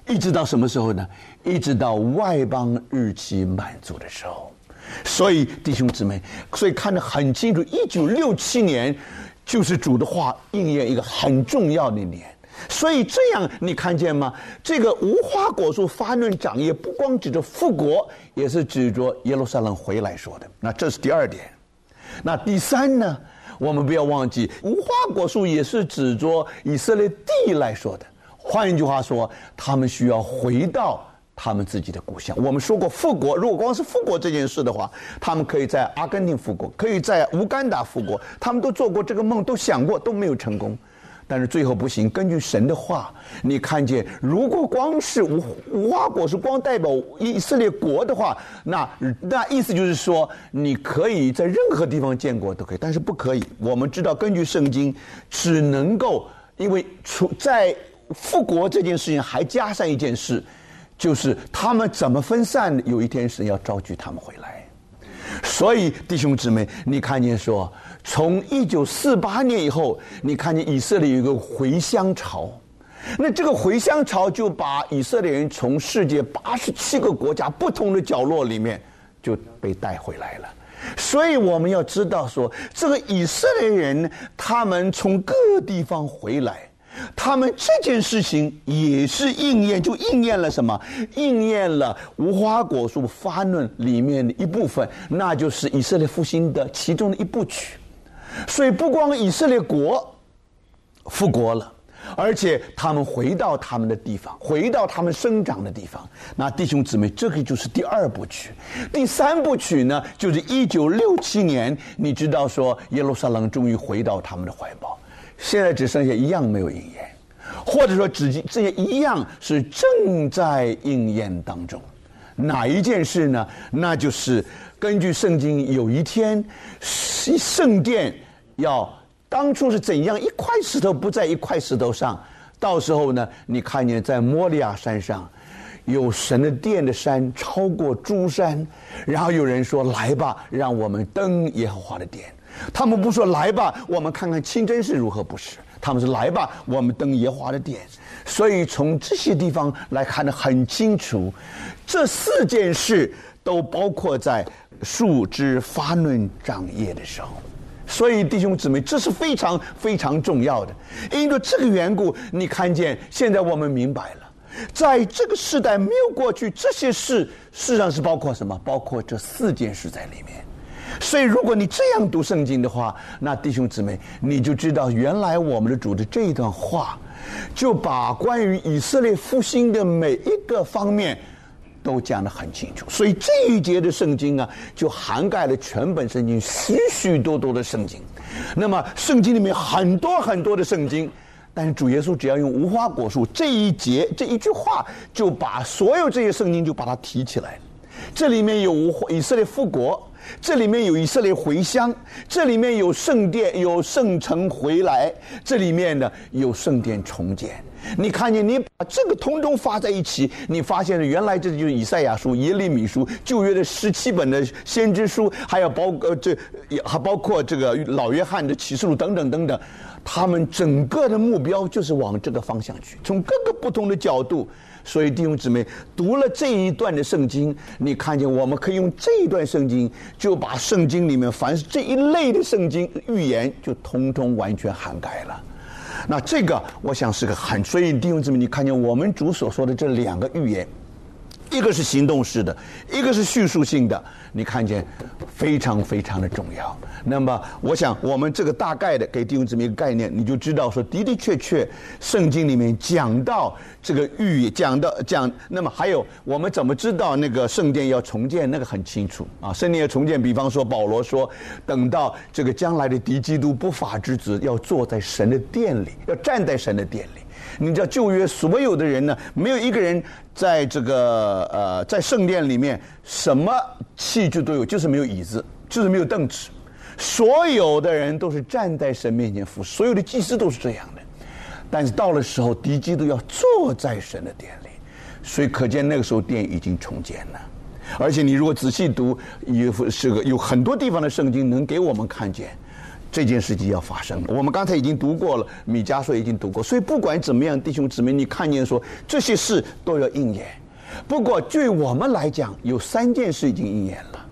一直到什么时候呢？一直到外邦日期满足的时候。所以弟兄姊妹，所以看得很清楚，1967年就是主的话应验一个很重要的年。所以这样你看见吗？这个无花果树发嫩长叶，不光指着复国，也是指着耶路撒冷回来说的。那这是第二点。那第三呢，我们不要忘记，无花果树也是指着以色列地来说的。换一句话说，他们需要回到他们自己的故乡。我们说过复国，如果光是复国这件事的话，他们可以在阿根廷复国，可以在乌干达复国，他们都做过这个梦，都想过，都没有成功。但是最后不行，根据神的话，你看见，如果光是无花果树光代表以色列国的话，那意思就是说，你可以在任何地方建国都可以，但是不可以。我们知道，根据圣经，只能够因为在复国这件事情还加上一件事，就是他们怎么分散，有一天神要召集他们回来。所以弟兄姊妹，你看见说，从1948年以后，你看见以色列有一个回乡潮，那这个回乡潮就把以色列人从世界87个国家不同的角落里面就被带回来了。所以我们要知道说，这个以色列人他们从各地方回来，他们这件事情也是应验了什么？应验了无花果树发嫩里面的一部分，那就是以色列复兴的其中的一部曲。所以不光以色列国复国了，而且他们回到他们的地方，回到他们生长的地方。那弟兄姊妹，这个就是第二部曲。第三部曲呢，就是1967年，你知道说耶路撒冷终于回到他们的怀抱。现在只剩下一样没有应验，或者说只剩下一样是正在应验当中。哪一件事呢？那就是根据圣经，有一天圣殿要当初是怎样，一块石头不在一块石头上，到时候呢，你看见在摩利亚山上有神的殿的山超过诸山，然后有人说，来吧，让我们登耶和华的殿。他们不说来吧，我们看看清真是如何，不是，他们说来吧，我们登耶和华的殿。所以从这些地方来看得很清楚，这四件事都包括在树枝发嫩长叶的时候。所以弟兄姊妹，这是非常非常重要的。因为这个缘故，你看见现在我们明白了，在这个时代没有过去，这些事事实上是包括什么？包括这四件事在里面。所以如果你这样读圣经的话，那弟兄姊妹，你就知道原来我们的主的这一段话，就把关于以色列复兴的每一个方面都讲得很清楚。所以这一节的圣经啊，就涵盖了全本圣经许许多多的圣经。那么圣经里面很多很多的圣经，但是主耶稣只要用无花果树这一节这一句话，就把所有这些圣经就把它提起来了。这里面有以色列复国，这里面有以色列回乡，这里面有圣殿，有圣城回来，这里面呢有圣殿重建。你看见，你把这个通通发在一起，你发现了原来这就是以赛亚书、耶利米书，旧约的17本的先知书，还有还包括这个老约翰的启示录等等等等，他们整个的目标就是往这个方向去，从各个不同的角度。所以弟兄姊妹，读了这一段的圣经，你看见我们可以用这一段圣经，就把圣经里面凡是这一类的圣经预言，就通通完全涵盖了。那这个我想是个所以弟兄姊妹，你看见我们主所说的这两个预言，一个是行动式的，一个是叙述性的，你看见非常非常的重要。那么我想我们这个大概的给弟兄姊妹一个概念，你就知道说的的确确圣经里面讲到这个那么还有我们怎么知道那个圣殿要重建，那个很清楚啊。圣殿要重建，比方说保罗说，等到这个将来的敌基督不法之子要坐在神的殿里，要站在神的殿里。你知道旧约所有的人呢，没有一个人在这个在圣殿里面什么器具都有，就是没有椅子，就是没有凳子，所有的人都是站在神面前服侍，所有的祭司都是这样的。但是到了时候，敌基督要坐在神的殿里，所以可见那个时候殿已经重建了。而且你如果仔细读，有很多地方的圣经能给我们看见， 这件事情要发生了。我们刚才已经读过了，米迦书已经读过，所以不管怎么样，弟兄姊妹，你看见说这些事都要应验。不过对我们来讲，有3件事已经应验了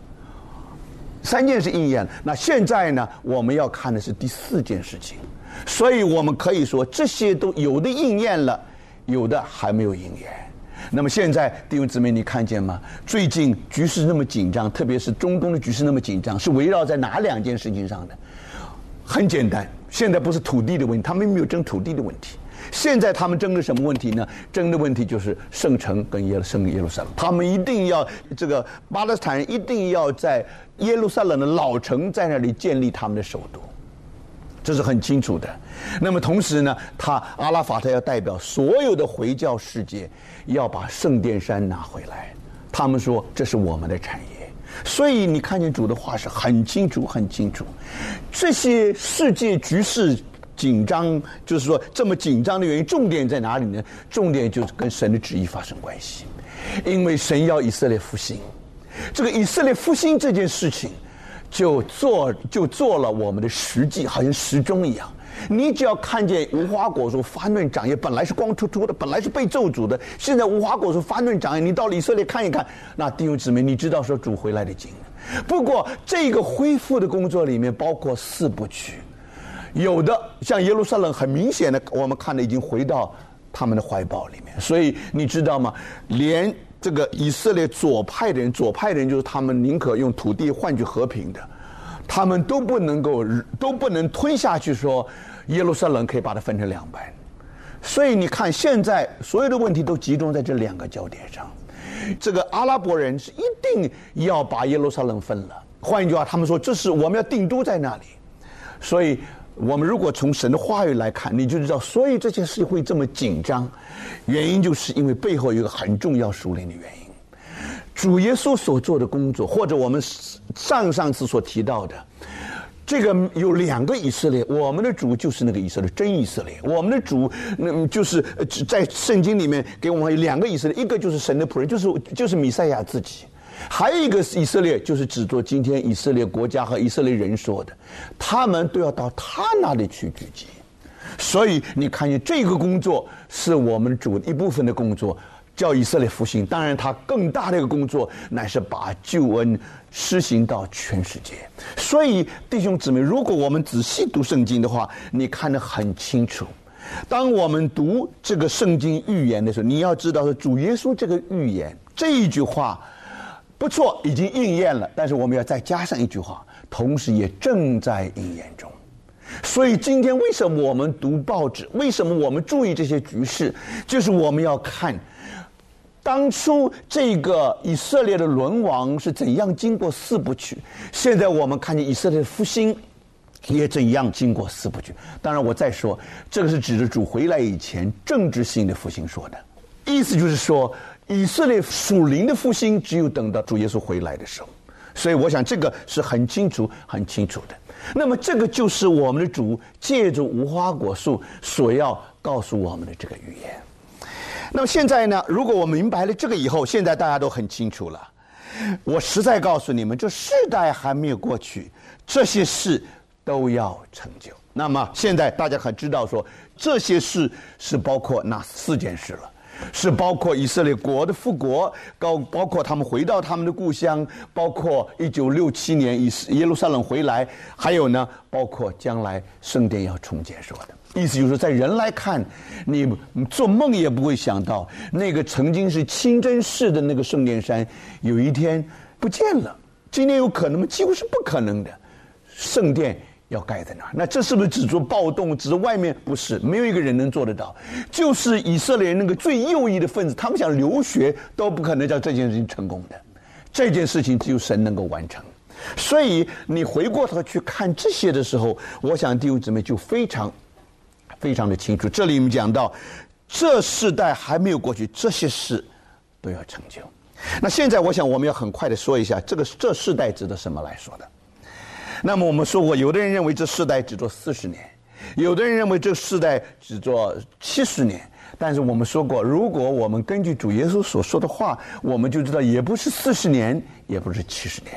，3件事应验了。那现在呢，我们要看的是第4件事情。所以我们可以说，这些都有的应验了，有的还没有应验。那么现在弟兄姊妹，你看见吗？最近局势那么紧张，特别是中东的局势那么紧张，是围绕在哪2件事情上的？很简单，现在不是土地的问题，他们没有争土地的问题。现在他们争的什么问题呢？争的问题就是圣城跟耶路撒冷。他们一定要这个巴勒斯坦人一定要在耶路撒冷的老城在那里建立他们的首都，这是很清楚的。那么同时呢，阿拉法特要代表所有的回教世界，要把圣殿山拿回来。他们说这是我们的产业。所以你看见主的话是很清楚很清楚。这些世界局势紧张，就是说这么紧张的原因，重点在哪里呢？重点就是跟神的旨意发生关系。因为神要以色列复兴，这个以色列复兴这件事情就做了我们的实际，好像时钟一样。你只要看见无花果树发嫩长叶，本来是光秃秃的，本来是被咒诅的，现在无花果树发嫩长叶，你到以色列看一看，那弟兄姊妹，你知道说主回来的经了。不过这个恢复的工作里面包括4部曲，有的像耶路撒冷，很明显的我们看的已经回到他们的怀抱里面。所以你知道吗？连这个以色列左派的人就是他们宁可用土地换取和平的，他们都不能吞下去说耶路撒冷可以把它分成2半。所以你看现在所有的问题都集中在这2个焦点上。这个阿拉伯人是一定要把耶路撒冷分了，换一句话，他们说这是我们要定都在那里。所以我们如果从神的话语来看，你就知道，所以这件事会这么紧张，原因就是因为背后有一个很重要属灵的原因。主耶稣所做的工作，或者我们上次所提到的，这个有2个以色列，我们的主就是那个以色列，真以色列。我们的主就是在圣经里面给我们2个以色列，一个就是神的仆人，就是弥赛亚自己，还有一个以色列就是指着今天以色列国家和以色列人说的，他们都要到他那里去聚集。所以你看见这个工作是我们主一部分的工作，叫以色列复兴。当然他更大的一个工作乃是把救恩施行到全世界。所以弟兄姊妹，如果我们仔细读圣经的话，你看得很清楚。当我们读这个圣经预言的时候，你要知道说主耶稣这个预言这一句话不错，已经应验了，但是我们要再加上一句话，同时也正在应验中。所以今天为什么我们读报纸，为什么我们注意这些局势，就是我们要看当初这个以色列的沦亡是怎样经过4部曲，现在我们看见以色列的复兴也怎样经过4部曲。当然我再说，这个是指着主回来以前政治性的复兴说的，意思就是说以色列属灵的复兴只有等到主耶稣回来的时候。所以我想这个是很清楚的。那么这个就是我们的主借着无花果树所要告诉我们的这个预言。那么现在呢，如果我明白了这个以后，现在大家都很清楚了。我实在告诉你们，这世代还没有过去，这些事都要成就。那么现在大家可知道说，这些事是包括哪4件事了？是包括以色列国的复国，包括他们回到他们的故乡，包括1967年耶路撒冷回来，还有呢，包括将来圣殿要重建说的。意思就是在人来看，你做梦也不会想到，那个曾经是清真寺的那个圣殿山，有一天不见了。今天有可能吗？几乎是不可能的。圣殿要盖在哪？那这是不是只做暴动，只是外面？不是，没有一个人能做得到。就是以色列人那个最右翼的分子，他们想留学都不可能叫这件事情成功的。这件事情只有神能够完成。所以你回过头去看这些的时候，我想弟兄姊妹就非常的清楚。这里面讲到，这世代还没有过去，这些事都要成就。那现在我想我们要很快的说一下，这世代指的什么来说的。那么我们说过，有的人认为这世代只做40年，有的人认为这世代只做70年。但是我们说过，如果我们根据主耶稣所说的话，我们就知道也不是40年，也不是70年。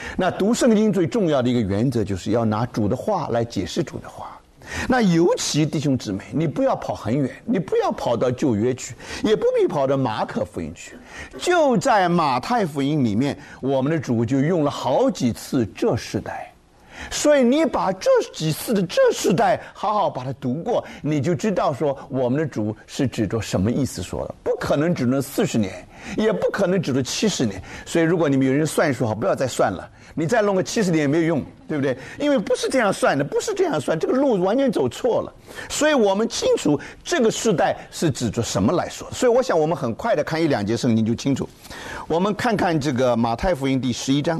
那读圣经最重要的一个原则，就是要拿主的话来解释主的话。那尤其弟兄姊妹，你不要跑很远，你不要跑到旧约去，也不必跑到马可福音去，就在马太福音里面，我们的主就用了好几次这世代。所以你把这几次的这世代好好把它读过，你就知道说我们的主是指着什么意思说的。不可能只能40年，也不可能只能70年。所以如果你们有人算数好，不要再算了，你再弄个70年也没有用，对不对？因为不是这样算的，不是这样算，这个路完全走错了。所以我们清楚这个世代是指着什么来说的。所以我想我们很快的看1-2节圣经就清楚。我们看看这个马太福音第11章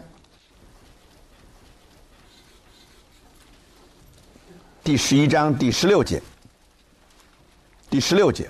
第11章第16节，第16节，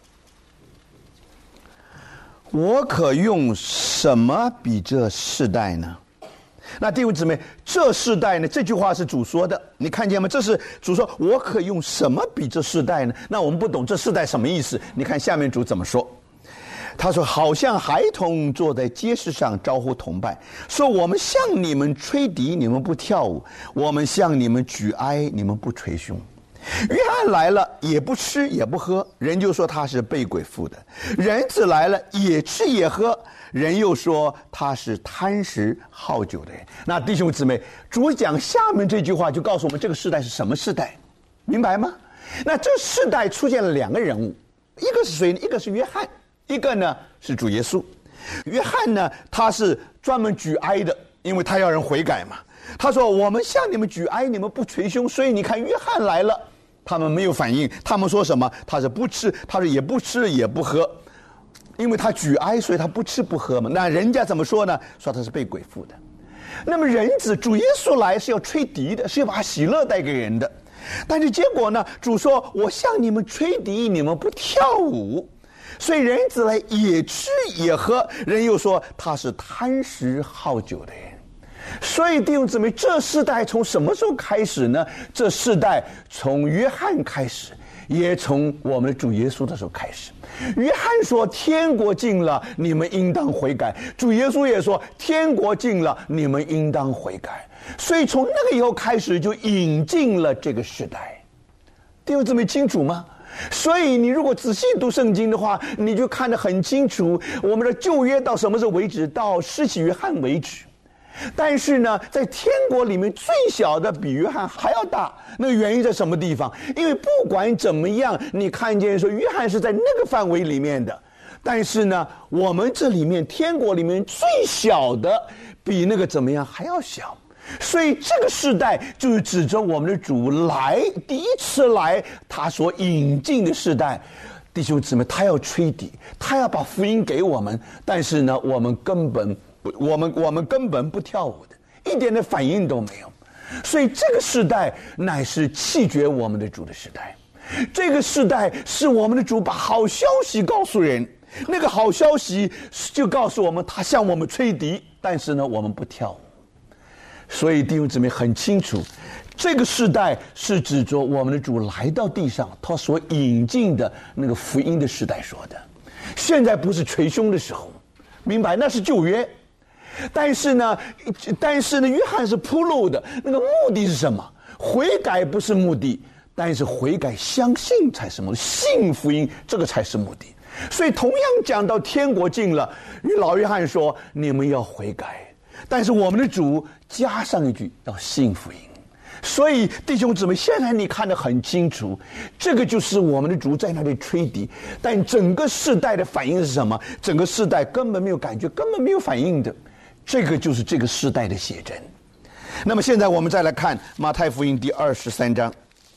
我可用什么比这世代呢？那弟兄姊妹，这世代呢？这句话是主说的，你看见吗？这是主说，我可用什么比这世代呢？那我们不懂这世代什么意思？你看下面主怎么说？他说，好像孩童坐在街市上招呼同伴，说我们向你们吹笛，你们不跳舞；我们向你们举哀，你们不捶胸。约翰来了，也不吃也不喝，人就说他是被鬼附的；人子来了，也吃也喝，人又说他是贪食好酒的人。那弟兄姊妹，主讲下面这句话就告诉我们这个世代是什么世代，明白吗？那这世代出现了2个人物，一个是谁呢？一个是约翰，一个呢是主耶稣。约翰呢，他是专门举哀的，因为他要人悔改嘛。他说我们向你们举哀，你们不捶胸。所以你看约翰来了，他们没有反应，他们说什么？他是不吃，他说也不吃也不喝，因为他举哀，所以他不吃不喝嘛。那人家怎么说呢？说他是被鬼附的。那么人子主耶稣来是要吹笛的，是要把喜乐带给人的。但是结果呢，主说我向你们吹笛，你们不跳舞。所以人子来也吃也喝，人又说他是贪食好酒的人。所以弟兄姊妹，这世代从什么时候开始呢？这世代从约翰开始，也从我们的主耶稣的时候开始。约翰说天国近了，你们应当悔改。主耶稣也说天国近了，你们应当悔改。所以从那个以后开始就引进了这个时代。弟兄姊妹清楚吗？所以你如果仔细读圣经的话，你就看得很清楚，我们的旧约到什么时候为止？到施洗约翰为止。但是呢，在天国里面最小的比约翰还要大，那个原因在什么地方？因为不管怎么样，你看见说约翰是在那个范围里面的，但是呢，我们这里面天国里面最小的比那个怎么样还要小。所以这个世代就是指着我们的主来第一次来他所引进的世代。弟兄姊妹，他要吹笛，他要把福音给我们，但是呢，我们根本不跳舞的，一点的反应都没有。所以这个世代乃是弃绝我们的主的时代。这个世代是我们的主把好消息告诉人，那个好消息就告诉我们他向我们吹笛，但是呢，我们不跳舞。所以弟兄姊妹很清楚，这个世代是指着我们的主来到地上，他所引进的那个福音的时代说的。现在不是捶胸的时候，明白？那是旧约。但是呢，约翰是铺路的，那个目的是什么？悔改不是目的，但是悔改相信才是目的，信福音这个才是目的。所以同样讲到天国近了，老约翰说你们要悔改。但是我们的主加上一句要信福音。所以弟兄姊妹，现在你看得很清楚，这个就是我们的主在那里吹笛，但整个世代的反应是什么？整个世代根本没有感觉，根本没有反应的。这个就是这个世代的写真。那么现在我们再来看马太福音第23章。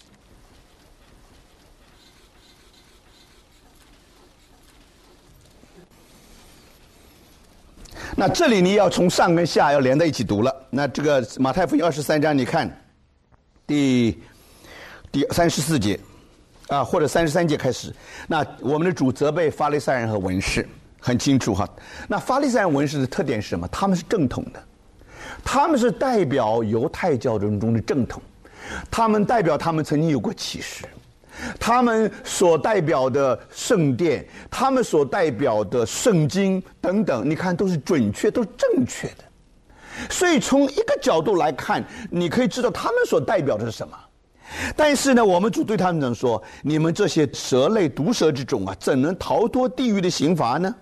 那这里你要从上跟下要连在一起读了。那这个马太福音23章，你看第34节啊，或者33节开始。那我们的主责备法利赛人和文士，很清楚哈。那法利赛人文士的特点是什么？他们是正统的，他们是代表犹太教中的正统，他们代表他们曾经有过启示，他们所代表的圣殿，他们所代表的圣经等等，你看都是准确，都是正确的。 所以从一个角度来看，你可以知道他们所代表的是什么。但是呢，我们主对他们怎么说？你们这些蛇类毒蛇之种啊，怎能逃脱地狱的刑罚呢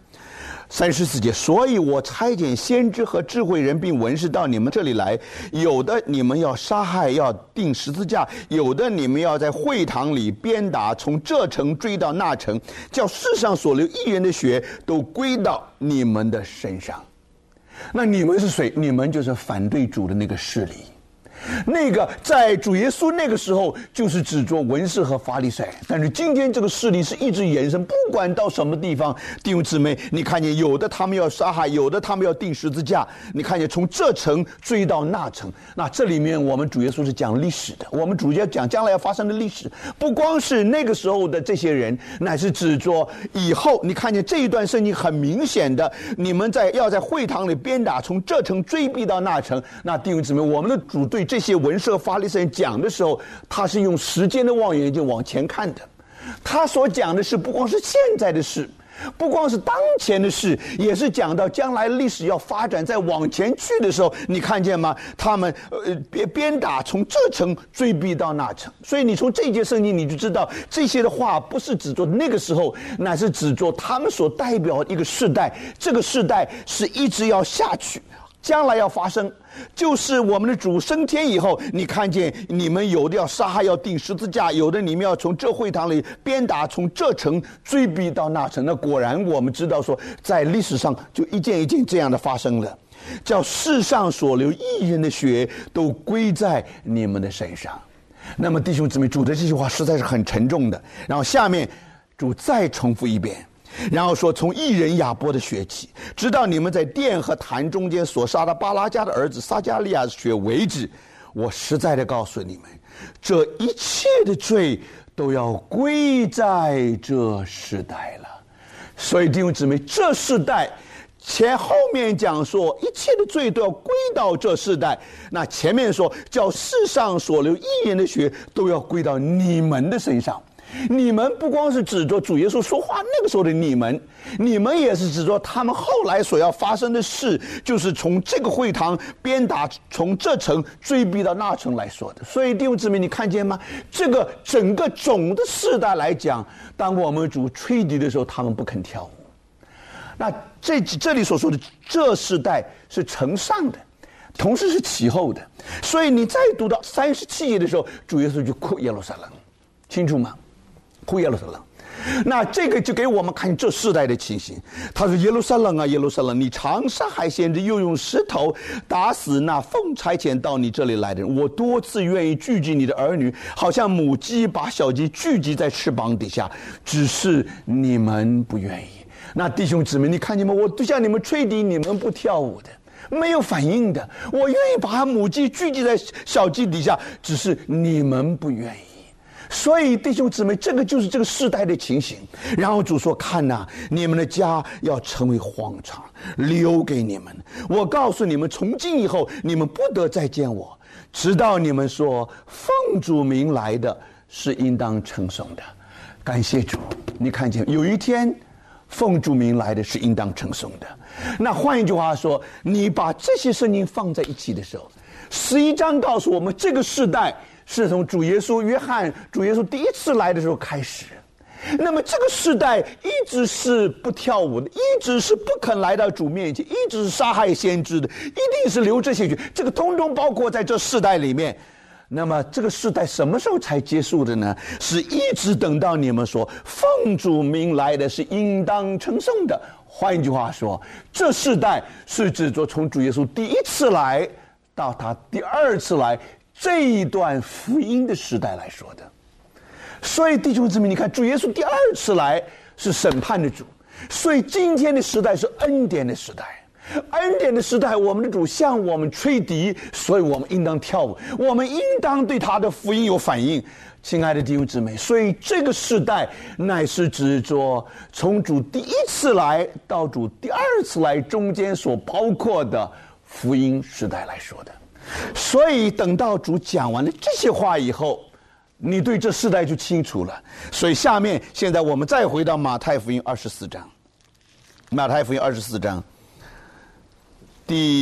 ？34节，所以我差遣先知和智慧人并文士到你们这里来，有的你们要杀害，要钉十字架；有的你们要在会堂里鞭打，从这城追到那城，叫世上所流义人的血都归到你们的身上。那你们是谁？你们就是反对主的那个势力。那个在主耶稣那个时候就是指着文士和法利赛，但是今天这个势力是一直延伸，不管到什么地方，弟兄姊妹，你看见有的他们要杀害，有的他们要钉十字架，你看见从这城追到那城。那这里面我们主耶稣是讲历史的，我们主要讲将来要发生的历史，不光是那个时候的这些人，乃是指着以后。你看见这一段圣经很明显的，你们要在会堂里鞭打，从这城追逼到那城。那弟兄姊妹，我们的主对这些文士和法利赛人讲的时候，他是用时间的望远镜往前看的。他所讲的是不光是现在的事，不光是当前的事，也是讲到将来历史要发展再往前去的时候，你看见吗？他们鞭打，从这城追逼到那城。所以你从这节圣经你就知道，这些的话不是指着那个时候，乃是指着他们所代表的一个世代。这个世代是一直要下去，将来要发生，就是我们的主升天以后，你看见你们有的要杀害，要钉十字架，有的你们要从这会堂里鞭打，从这城追逼到那城。那果然我们知道说，在历史上就一件一件这样的发生了，叫世上所流义人的血都归在你们的身上。那么弟兄姊妹，主的这句话实在是很沉重的。然后下面主再重复一遍，然后说，从义人亚伯的血起，直到你们在殿和坛中间所杀的巴拉加的儿子撒加利亚的血为止，我实在的告诉你们，这一切的罪都要归在这世代了。所以弟兄姊妹，这世代前后面讲说一切的罪都要归到这世代，那前面说叫世上所流义人的血都要归到你们的身上。你们不光是指着主耶稣说话那个时候的你们，你们也是指着他们后来所要发生的事，就是从这个会堂鞭打，从这城追逼到那城来说的。所以弟兄姊妹，你看见吗？这个整个总的世代来讲，当我们主吹笛的时候，他们不肯跳舞。那这里所说的这世代是承上的，同时是其后的。所以你再读到37节的时候，主耶稣就哭耶路撒冷，清楚吗？哭耶路撒冷。那这个就给我们看这世代的情形。他说，耶路撒冷啊，耶路撒冷，你常杀害先知，又用石头打死那奉差遣到你这里来的人。我多次愿意聚集你的儿女，好像母鸡把小鸡聚集在翅膀底下，只是你们不愿意。那弟兄姊妹，你看见吗？我就像你们吹笛，你们不跳舞的，没有反应的。我愿意把母鸡聚集在小鸡底下，只是你们不愿意。所以弟兄姊妹，这个就是这个世代的情形。然后主说，看哪，你们的家要成为荒场，留给你们。我告诉你们，从今以后你们不得再见我，直到你们说奉主名来的是应当称颂的。感谢主，你看见有一天奉主名来的是应当称颂的。那换一句话说，你把这些圣经放在一起的时候，11章告诉我们，这个世代是从主耶稣主耶稣第一次来的时候开始。那么这个世代一直是不跳舞的，一直是不肯来到主面前，一直是杀害先知的，一定是流这些血，这个通通包括在这世代里面。那么这个世代什么时候才结束的呢？是一直等到你们说奉主名来的是应当称颂的。换一句话说，这世代是指着从主耶稣第一次来到他第二次来这一段福音的时代来说的。所以弟兄姊妹，你看主耶稣第二次来是审判的主，所以今天的时代是恩典的时代。恩典的时代，我们的主向我们吹笛，所以我们应当跳舞，我们应当对他的福音有反应。亲爱的弟兄姊妹，所以这个时代乃是指着从主第一次来到主第二次来中间所包括的福音时代来说的。所以等到主讲完了这些话以后，你对这世代就清楚了。所以下面现在我们再回到马太福音24章，马太福音24章第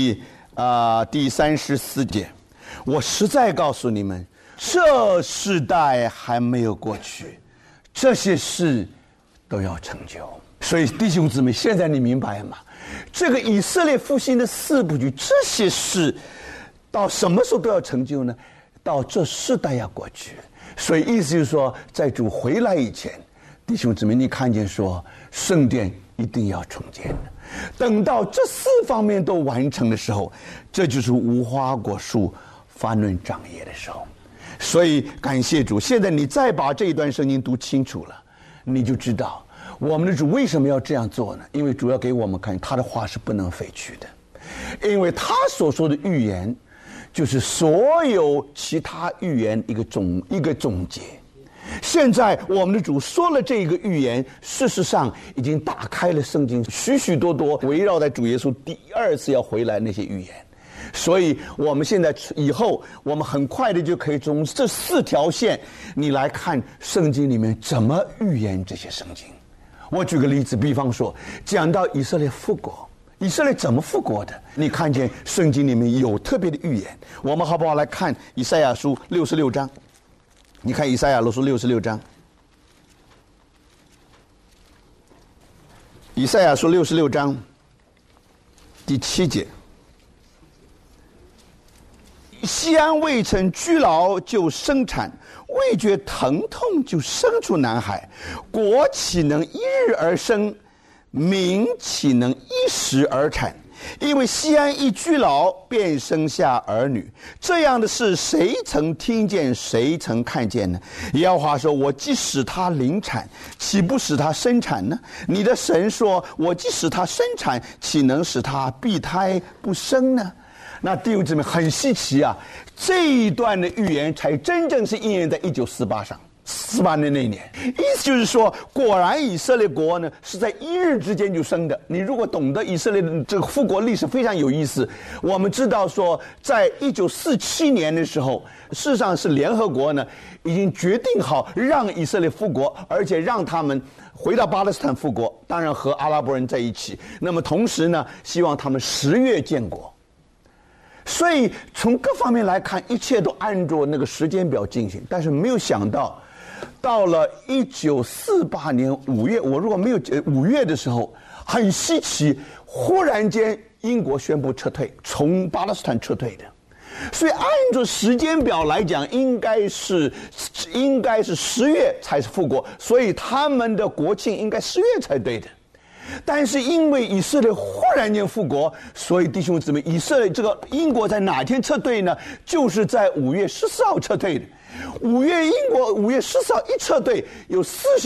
第34节，我实在告诉你们，这世代还没有过去，这些事都要成就。所以弟兄姊妹，现在你明白吗？这个以色列复兴的4部曲，这些事到什么时候都要成就呢？到这世代要过去。所以意思就是说，在主回来以前，弟兄姊妹，你看见说圣殿一定要重建的。等到这4方面都完成的时候，这就是无花果树发嫩长叶的时候。所以感谢主，现在你再把这一段圣经读清楚了，你就知道我们的主为什么要这样做呢？因为主要给我们看他的话是不能废去的，因为他所说的预言就是所有其他预言一个总结。现在我们的主说了这个预言，事实上已经打开了圣经许许多多围绕在主耶稣第2次要回来那些预言。所以我们现在以后我们很快的就可以从这4条线你来看圣经里面怎么预言这些圣经。我举个例子，比方说讲到以色列复国，以色列怎么复国的，你看见圣经里面有特别的预言。我们好不好来看以赛亚书66章？你看以赛亚书66章，以赛亚书66章第7节，西安未曾居牢就生产，未觉疼痛就生出男孩，国岂能一日而生，民岂能一时而产？因为西安一居牢，便生下儿女。这样的事，谁曾听见，谁曾看见呢？耶和华说：我既使他临产，岂不使他生产呢？你的神说：我既使他生产，岂能使他闭胎不生呢？那弟兄姊妹，很稀奇啊！这一段的预言才真正是应验在1948上。48年那一年，意思就是说，果然以色列国呢是在一日之间就生的。你如果懂得以色列的这个复国历史，非常有意思。我们知道说，在1947年的时候，事实上是联合国呢已经决定好让以色列复国，而且让他们回到巴勒斯坦复国，当然和阿拉伯人在一起。那么同时呢，希望他们10月建国。所以从各方面来看，一切都按照那个时间表进行，但是没有想到。到了1948年5月，我如果没有5月的时候，很稀奇，忽然间英国宣布撤退，从巴勒斯坦撤退的。所以按照时间表来讲，应该是10月才是复国，所以他们的国庆应该10月才对的。但是因为以色列忽然间复国，所以弟兄姊妹，以色列这个英国在哪天撤退呢？就是在5月14号撤退的。英国5月14号一撤退，有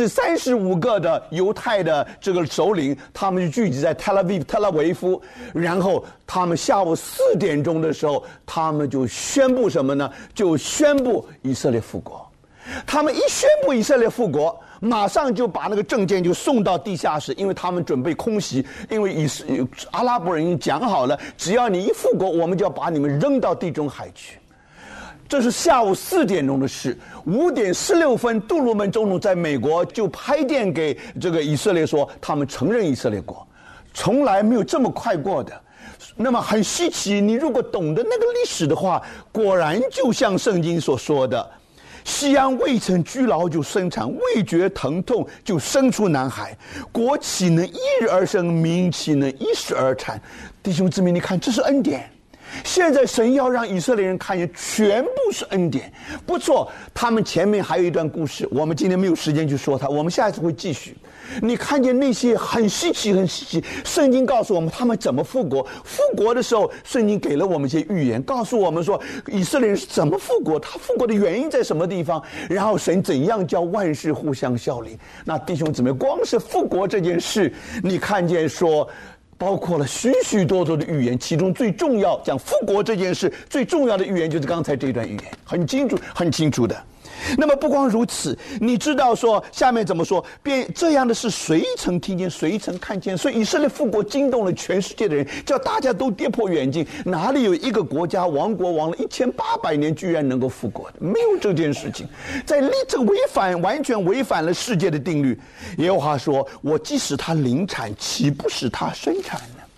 35个的犹太的这个首领，他们就聚集在特拉维夫，然后他们下午4点钟的时候，他们就宣布什么呢？就宣布以色列复国。他们一宣布以色列复国，马上就把那个证件就送到地下室，因为他们准备空袭，因为阿拉伯人已经讲好了，只要你一复国，我们就要把你们扔到地中海去。这是下午4点钟的事。5点16分，杜鲁门总统在美国就拍电给这个以色列说，他们承认以色列国，从来没有这么快过的。那么很稀奇，你如果懂得那个历史的话，果然就像圣经所说的，西安未曾居牢就生产，未觉疼痛就生出男孩，国岂能一日而生，民岂能一时而产？弟兄姊妹，你看，这是恩典。现在神要让以色列人看见，全部是恩典。不错，他们前面还有一段故事，我们今天没有时间去说它，我们下一次会继续。你看见那些很稀奇，圣经告诉我们他们怎么复国。复国的时候，圣经给了我们一些预言，告诉我们说以色列人是怎么复国，他复国的原因在什么地方，然后神怎样叫万事互相效力。那弟兄姊妹，光是复国这件事，你看见说包括了许许多多的预言，其中最重要讲复国这件事最重要的预言就是刚才这段预言，很清楚的。那么不光如此，你知道说下面怎么说，便这样的事谁曾听见，谁曾看见？所以以色列复国惊动了全世界的人，叫大家都跌破眼镜，哪里有一个国家亡国亡了1800年居然能够复国的？没有这件事情。在这完全违反了世界的定律。耶和华说，我既使他临产，岂不使他生产呢？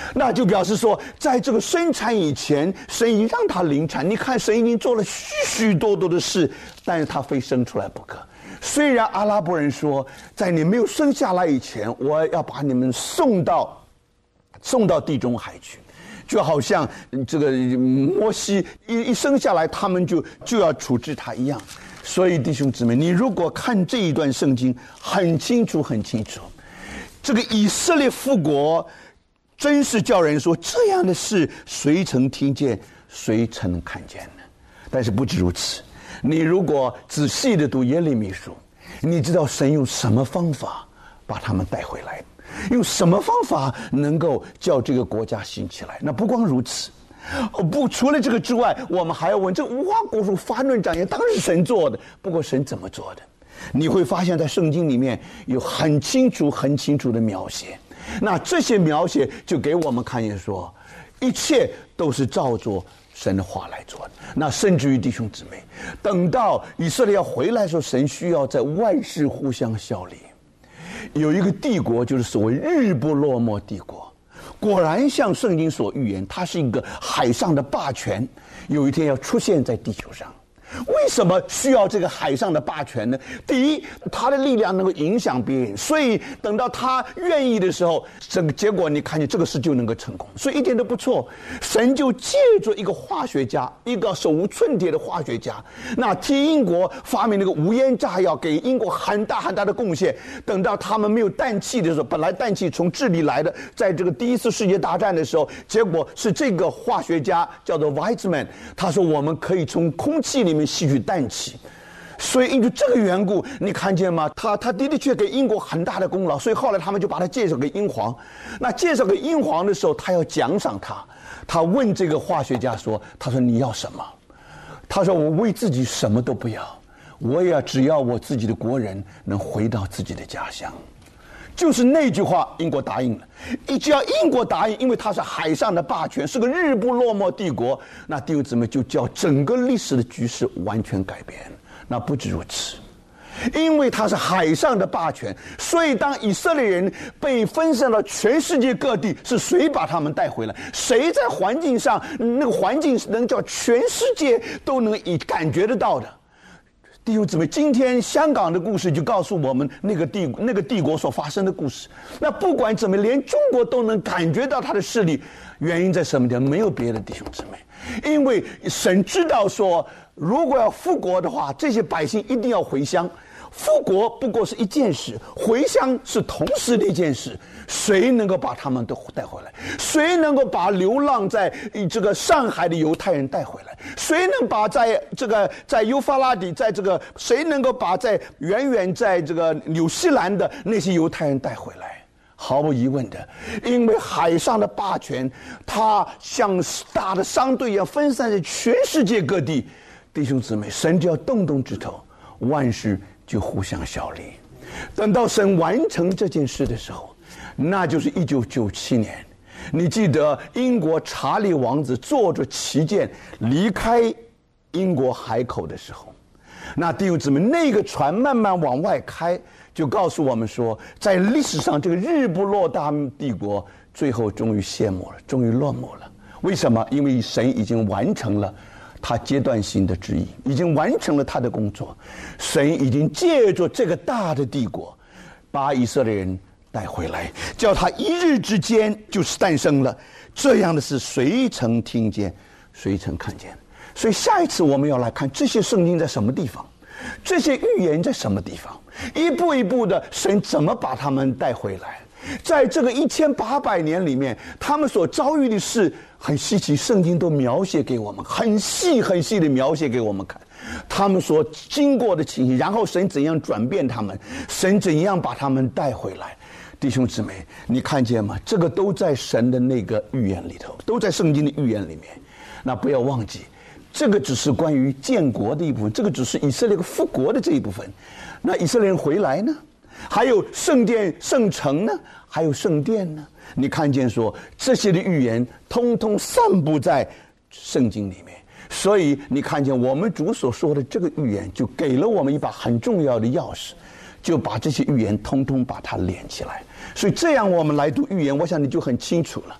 那就表示说，在这个生产以前，神已经让他临产。你看，神已经做了许许多多的事，但是他非生出来不可。虽然阿拉伯人说，在你没有生下来以前，我要把你们送到地中海去，就好像这个摩西一生下来，他们就要处置他一样。所以弟兄姊妹，你如果看这一段圣经，很清楚，这个以色列复国，真是叫人说，这样的事谁曾听见，谁曾能看见呢？但是不止如此，你如果仔细的读耶利米书，你知道神用什么方法把他们带回来，用什么方法能够叫这个国家兴起来。那不光如此，除了这个之外，我们还要问，这无花果树发嫩长叶当然是神做的，不过神怎么做的？你会发现在圣经里面有很清楚的描写。那这些描写就给我们看见说，一切都是照着神的话来做的。那甚至于弟兄姊妹，等到以色列要回来的时候，神需要在万事互相效力。有一个帝国，就是所谓日不落没帝国，果然像圣经所预言，它是一个海上的霸权，有一天要出现在地球上。为什么需要这个海上的霸权呢？第一，他的力量能够影响别人，所以等到他愿意的时候，这个结果你看见这个事就能够成功，所以一点都不错。神就借着一个化学家，一个手无寸铁的化学家，那替英国发明那个无烟炸药，给英国很大的贡献。等到他们没有氮气的时候，本来氮气从智利来的，在这个第一次世界大战的时候，结果是这个化学家叫做 Weizmann， 他说我们可以从空气里面吸取氮气，所以因为这个缘故，你看见吗？他的确给英国很大的功劳，所以后来他们就把他介绍给英皇。那介绍给英皇的时候，他要奖赏他，他问这个化学家说：“他说你要什么？”他说：“我为自己什么都不要，我也只要我自己的国人能回到自己的家乡。”就是那句话，英国答应了。只要英国答应，因为它是海上的霸权，是个日不落没帝国，那弟兄姊妹就叫整个历史的局势完全改变。那不止如此，因为它是海上的霸权，所以当以色列人被分散到全世界各地，是谁把他们带回来？谁在环境上，那个环境能叫全世界都能感觉得到的？弟兄姊妹，今天香港的故事就告诉我们那个帝国所发生的故事。那不管怎么，连中国都能感觉到它的势力，原因在什么地方？没有别的，弟兄姊妹，因为神知道说，如果要复国的话，这些百姓一定要回乡。复国不过是一件事，回乡是同时的一件事。谁能够把他们都带回来？谁能够把流浪在这个上海的犹太人带回来？谁能把在幼发拉底，谁能够把远在这个纽西兰的那些犹太人带回来？毫无疑问的，因为海上的霸权，它像大的商队一样分散在全世界各地。弟兄姊妹，神只要动指头，万事就互相效力。等到神完成这件事的时候，那就是1997年。你记得英国查理王子坐着旗舰离开英国海口的时候，那弟兄姊妹，那个船慢慢往外开，就告诉我们说，在历史上这个日不落大帝国最后终于谢幕了，终于落幕了。为什么？因为神已经完成了他阶段性的旨意，已经完成了他的工作。神已经借着这个大的帝国，把以色列人带回来，叫他一日之间就是诞生了。这样的事谁曾听见，谁曾看见？所以下一次我们要来看这些圣经在什么地方，这些预言在什么地方，一步一步的神怎么把他们带回来。在这个1800年里面，他们所遭遇的事很稀奇，圣经都描写给我们，很细的描写给我们看他们所经过的情形，然后神怎样转变他们，神怎样把他们带回来。弟兄姊妹，你看见吗？这个都在神的那个预言里头，都在圣经的预言里面。那不要忘记，这个只是关于建国的一部分，这个只是以色列复国的这一部分。那以色列人回来呢？还有圣殿圣城呢？还有圣殿呢？你看见说这些的预言通通散布在圣经里面，所以你看见我们主所说的这个预言，就给了我们一把很重要的钥匙，就把这些预言通通把它连起来。所以这样我们来读预言，我想你就很清楚了。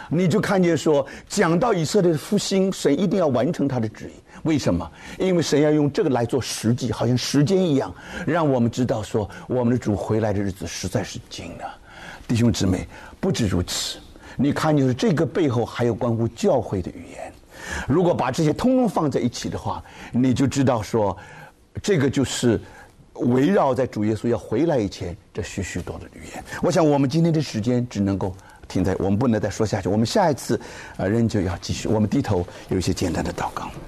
你就看见说，讲到以色列的复兴，神一定要完成他的旨意。为什么？因为神要用这个来做实际，好像时间一样，让我们知道说，我们的主回来的日子实在是近了。弟兄姊妹，不止如此，你看就是这个背后还有关乎教会的语言。如果把这些通通放在一起的话，你就知道说，这个就是围绕在主耶稣要回来以前这许许多的语言。我想我们今天的时间只能够停在，我们不能再说下去。我们下一次仍旧要继续。我们低头有一些简单的祷告。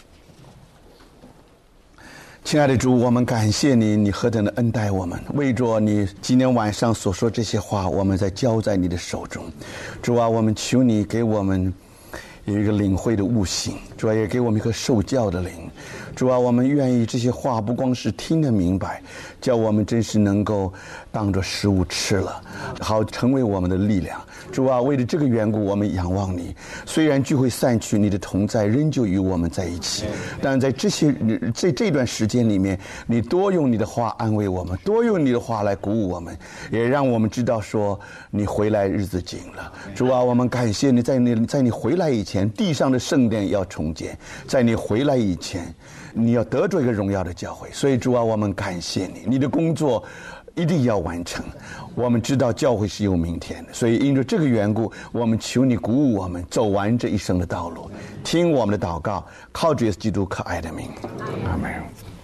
亲爱的主，我们感谢你，你何等的恩待我们。为着你今天晚上所说这些话，我们在交在你的手中。主啊，我们求你给我们有一个领会的悟性，主啊，也给我们一个受教的灵。主啊，我们愿意这些话不光是听得明白，叫我们真是能够当作食物吃了，好成为我们的力量。主啊，为了这个缘故，我们仰望你。虽然聚会散去，你的同在仍旧与我们在一起，但在这段时间里面，你多用你的话安慰我们，多用你的话来鼓舞我们，也让我们知道说你回来日子近了。主啊，我们感谢你，在你回来以前，地上的圣殿要重建，在你回来以前，你要得着一个荣耀的教会。所以主啊，我们感谢你，你的工作一定要完成。我们知道教会是有明天的，所以因着这个缘故，我们求你鼓舞我们走完这一生的道路。听我们的祷告，靠主耶稣基督可爱的名，阿门。